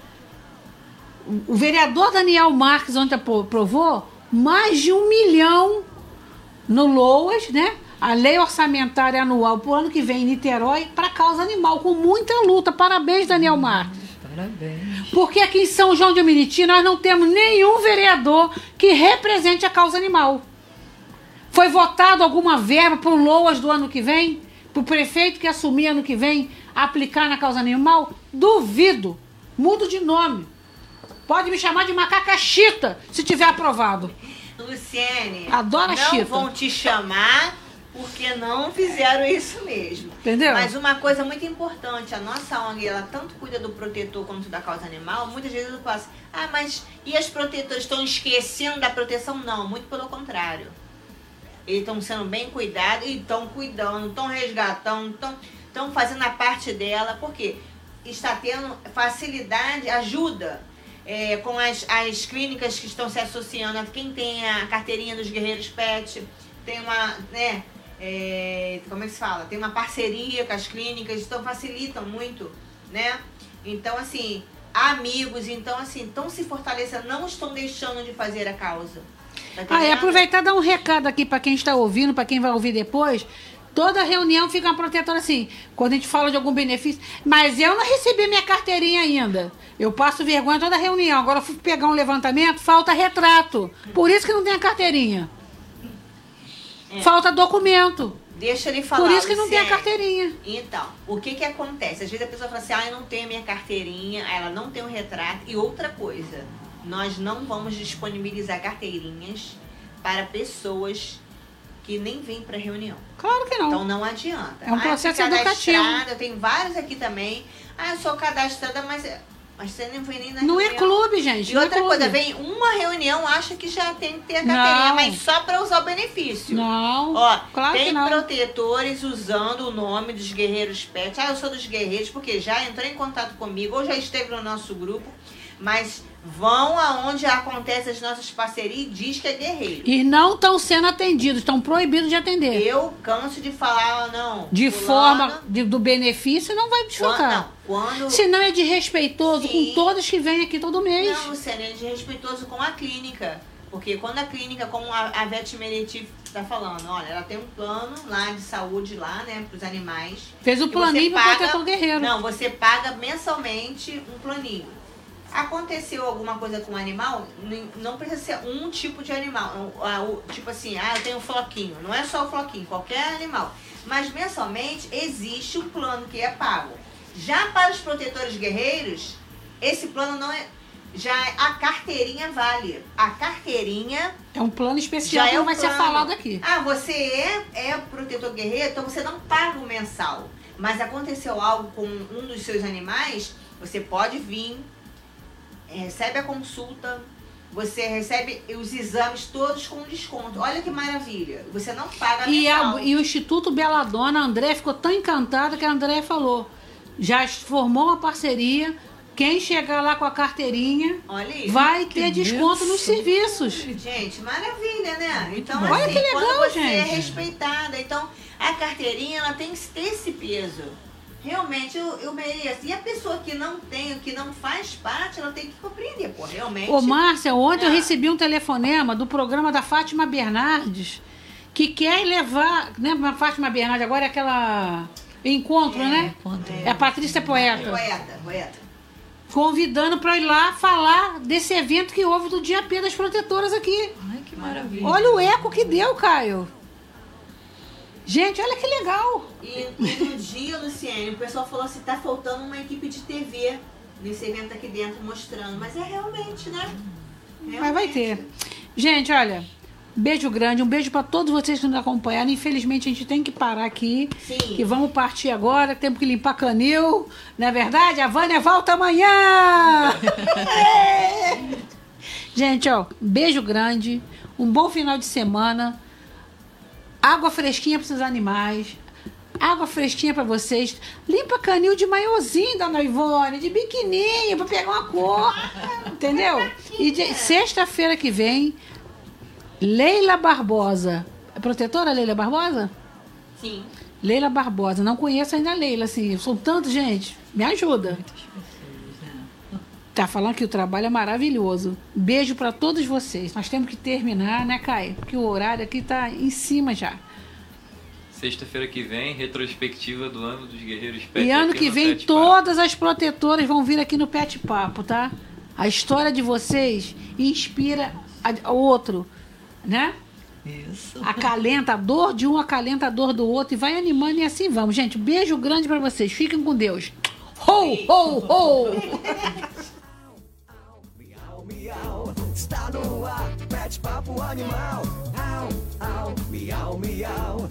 O vereador Daniel Marques ontem aprovou mais de um milhão no LOAS, né? A lei orçamentária anual para o ano que vem em Niterói para a causa animal, com muita luta. Parabéns, Daniel Marques. Parabéns. Porque aqui em São João de Meriti nós não temos nenhum vereador que represente a causa animal. Foi votado alguma verba para o LOAS do ano que vem? Para o prefeito que assumir ano que vem aplicar na causa animal? Duvido. Mudo de nome. Pode me chamar de macaca chita, se tiver aprovado. Luciane, adoro a não chita. Vão te chamar porque não fizeram isso mesmo. Entendeu? Mas uma coisa muito importante, a nossa O N G, ela tanto cuida do protetor quanto da causa animal, muitas vezes eu passo, ah, mas e as protetoras estão esquecendo da proteção? Não, muito pelo contrário. Eles estão sendo bem cuidados e estão cuidando, estão resgatando, estão fazendo a parte dela, porque está tendo facilidade, ajuda. É, com as, as clínicas que estão se associando, quem tem a carteirinha dos Guerreiros Pet, tem uma, né, é, como é que se fala? Tem uma parceria com as clínicas, então facilitam muito, né? Então, assim, amigos, então, assim, estão se fortalecendo, não estão deixando de fazer a causa. Tá Ah, e entendendo? aproveitar e dar um recado aqui para quem está ouvindo, para quem vai ouvir depois. Toda reunião fica uma protetora assim, quando a gente fala de algum benefício, mas eu não recebi minha carteirinha ainda. Eu passo vergonha toda reunião. Agora eu fui pegar um levantamento, falta retrato. Por isso que não tem a carteirinha. É. Falta documento. Deixa ele falar. Por isso que não tem a Luciene. carteirinha. Então, o que que acontece? Às vezes a pessoa fala assim, ah, eu não tenho minha carteirinha, ela não tem o retrato. E outra coisa, nós não vamos disponibilizar carteirinhas para pessoas que nem vêm para reunião. Claro que não. Então não adianta. É um Ah, processo eu fui educativo. cadastrada, eu tenho vários aqui também. Ah, eu sou cadastrada, mas, mas você não vem nem na Não reunião. é clube, gente. E não outra é clube. coisa, vem uma reunião, acha que já tem que ter a carteirinha, Não. mas só para usar o benefício. Não, Ó, claro que tem não. protetores usando o nome dos guerreiros pet. Ah, eu sou dos guerreiros porque já entrou em contato comigo ou já esteve no nosso grupo, mas vão aonde acontece as nossas parcerias e diz que é guerreiro. E não estão sendo atendidos, estão proibidos de atender. Eu canso de falar, não. De fulano, forma de- do benefício, não vai quando, desfocar. não, quando Se não é desrespeitoso Sim. com todos que vêm aqui todo mês. Não, Luciana, é desrespeitoso com a clínica. Porque quando a clínica, como a, a Vet Meretif está falando, olha, ela tem um plano lá de saúde lá, né, para os animais. Fez o que planinho você pro paga- protetor guerreiro. Não, você paga mensalmente um planinho. Aconteceu alguma coisa com o animal, n- não precisa ser um tipo de animal. O- a- o- Tipo assim, ah, eu tenho um floquinho. Não é só o floquinho, qualquer animal. Mas mensalmente existe um plano que é pago. Já para os protetores guerreiros, esse plano não é. Já é- a carteirinha vale. A carteirinha É um plano especial já que é não o vai ser plano. falado aqui. Ah, você é, é protetor guerreiro, então você não paga o mensal. Mas aconteceu algo com um dos seus animais, você pode vir, recebe a consulta, você recebe os exames todos com desconto. Olha que maravilha. Você não paga E, mensal. a- e o Instituto Beladona, a André ficou tão encantada que a André falou. Já formou uma parceria. Quem chegar lá com a carteirinha Olha isso. vai ter desconto nos serviços. Gente, maravilha, né? Então, Olha assim, que legal, quando você é gente. respeitada, então a carteirinha ela tem que ter esse peso. Realmente eu, eu mereço. E a pessoa que não tem, que não faz parte, ela tem que compreender, pô, realmente. Ô, Márcia, ontem eu Ah. recebi um telefonema do programa da Fátima Bernardes, que quer levar, né, a Fátima Bernardes, agora é aquela encontro, né? É a Patrícia Poeta. Poeta, poeta. Convidando para ir lá falar desse evento que houve do Dia P das Protetoras aqui. Ai, que maravilha. Olha o eco que deu, Caio. Gente, olha que legal. E, e no dia, Luciene, o pessoal falou assim, tá faltando uma equipe de T V nesse evento aqui dentro mostrando. Mas é realmente, né? Mas vai ter. Gente, olha, beijo grande, um beijo para todos vocês que nos acompanharam. Infelizmente a gente tem que parar aqui. Sim. Que vamos partir agora, temos que limpar canil. Não é verdade? A Vânia volta amanhã! É. Gente, ó, beijo grande, um bom final de semana. Água fresquinha para seus animais. Água fresquinha para vocês. Limpa canil de maiozinho, dona Ivone, de biquininho, para pegar uma cor. Entendeu? E de- sexta-feira que vem, Leila Barbosa. É protetora Leila Barbosa? Sim. Leila Barbosa. Não conheço ainda a Leila, assim. São tantos, gente. Me ajuda. Tá falando que o trabalho é maravilhoso. Beijo para todos vocês. Nós temos que terminar, né, Caio? Porque o horário aqui tá em cima já. Sexta-feira que vem, retrospectiva do ano dos Guerreiros Pet. E ano aqui que no vem Pet Papo. todas as protetoras vão vir aqui no Pet Papo, tá? A história de vocês inspira a- o outro, né? Isso. Acalenta a dor de um, acalenta a dor do outro e vai animando e assim vamos. Gente, beijo grande pra vocês. Fiquem com Deus. Ho, ho, ho! Miau, miau, está no ar, Pet Papo Animal. Au, au, miau, miau.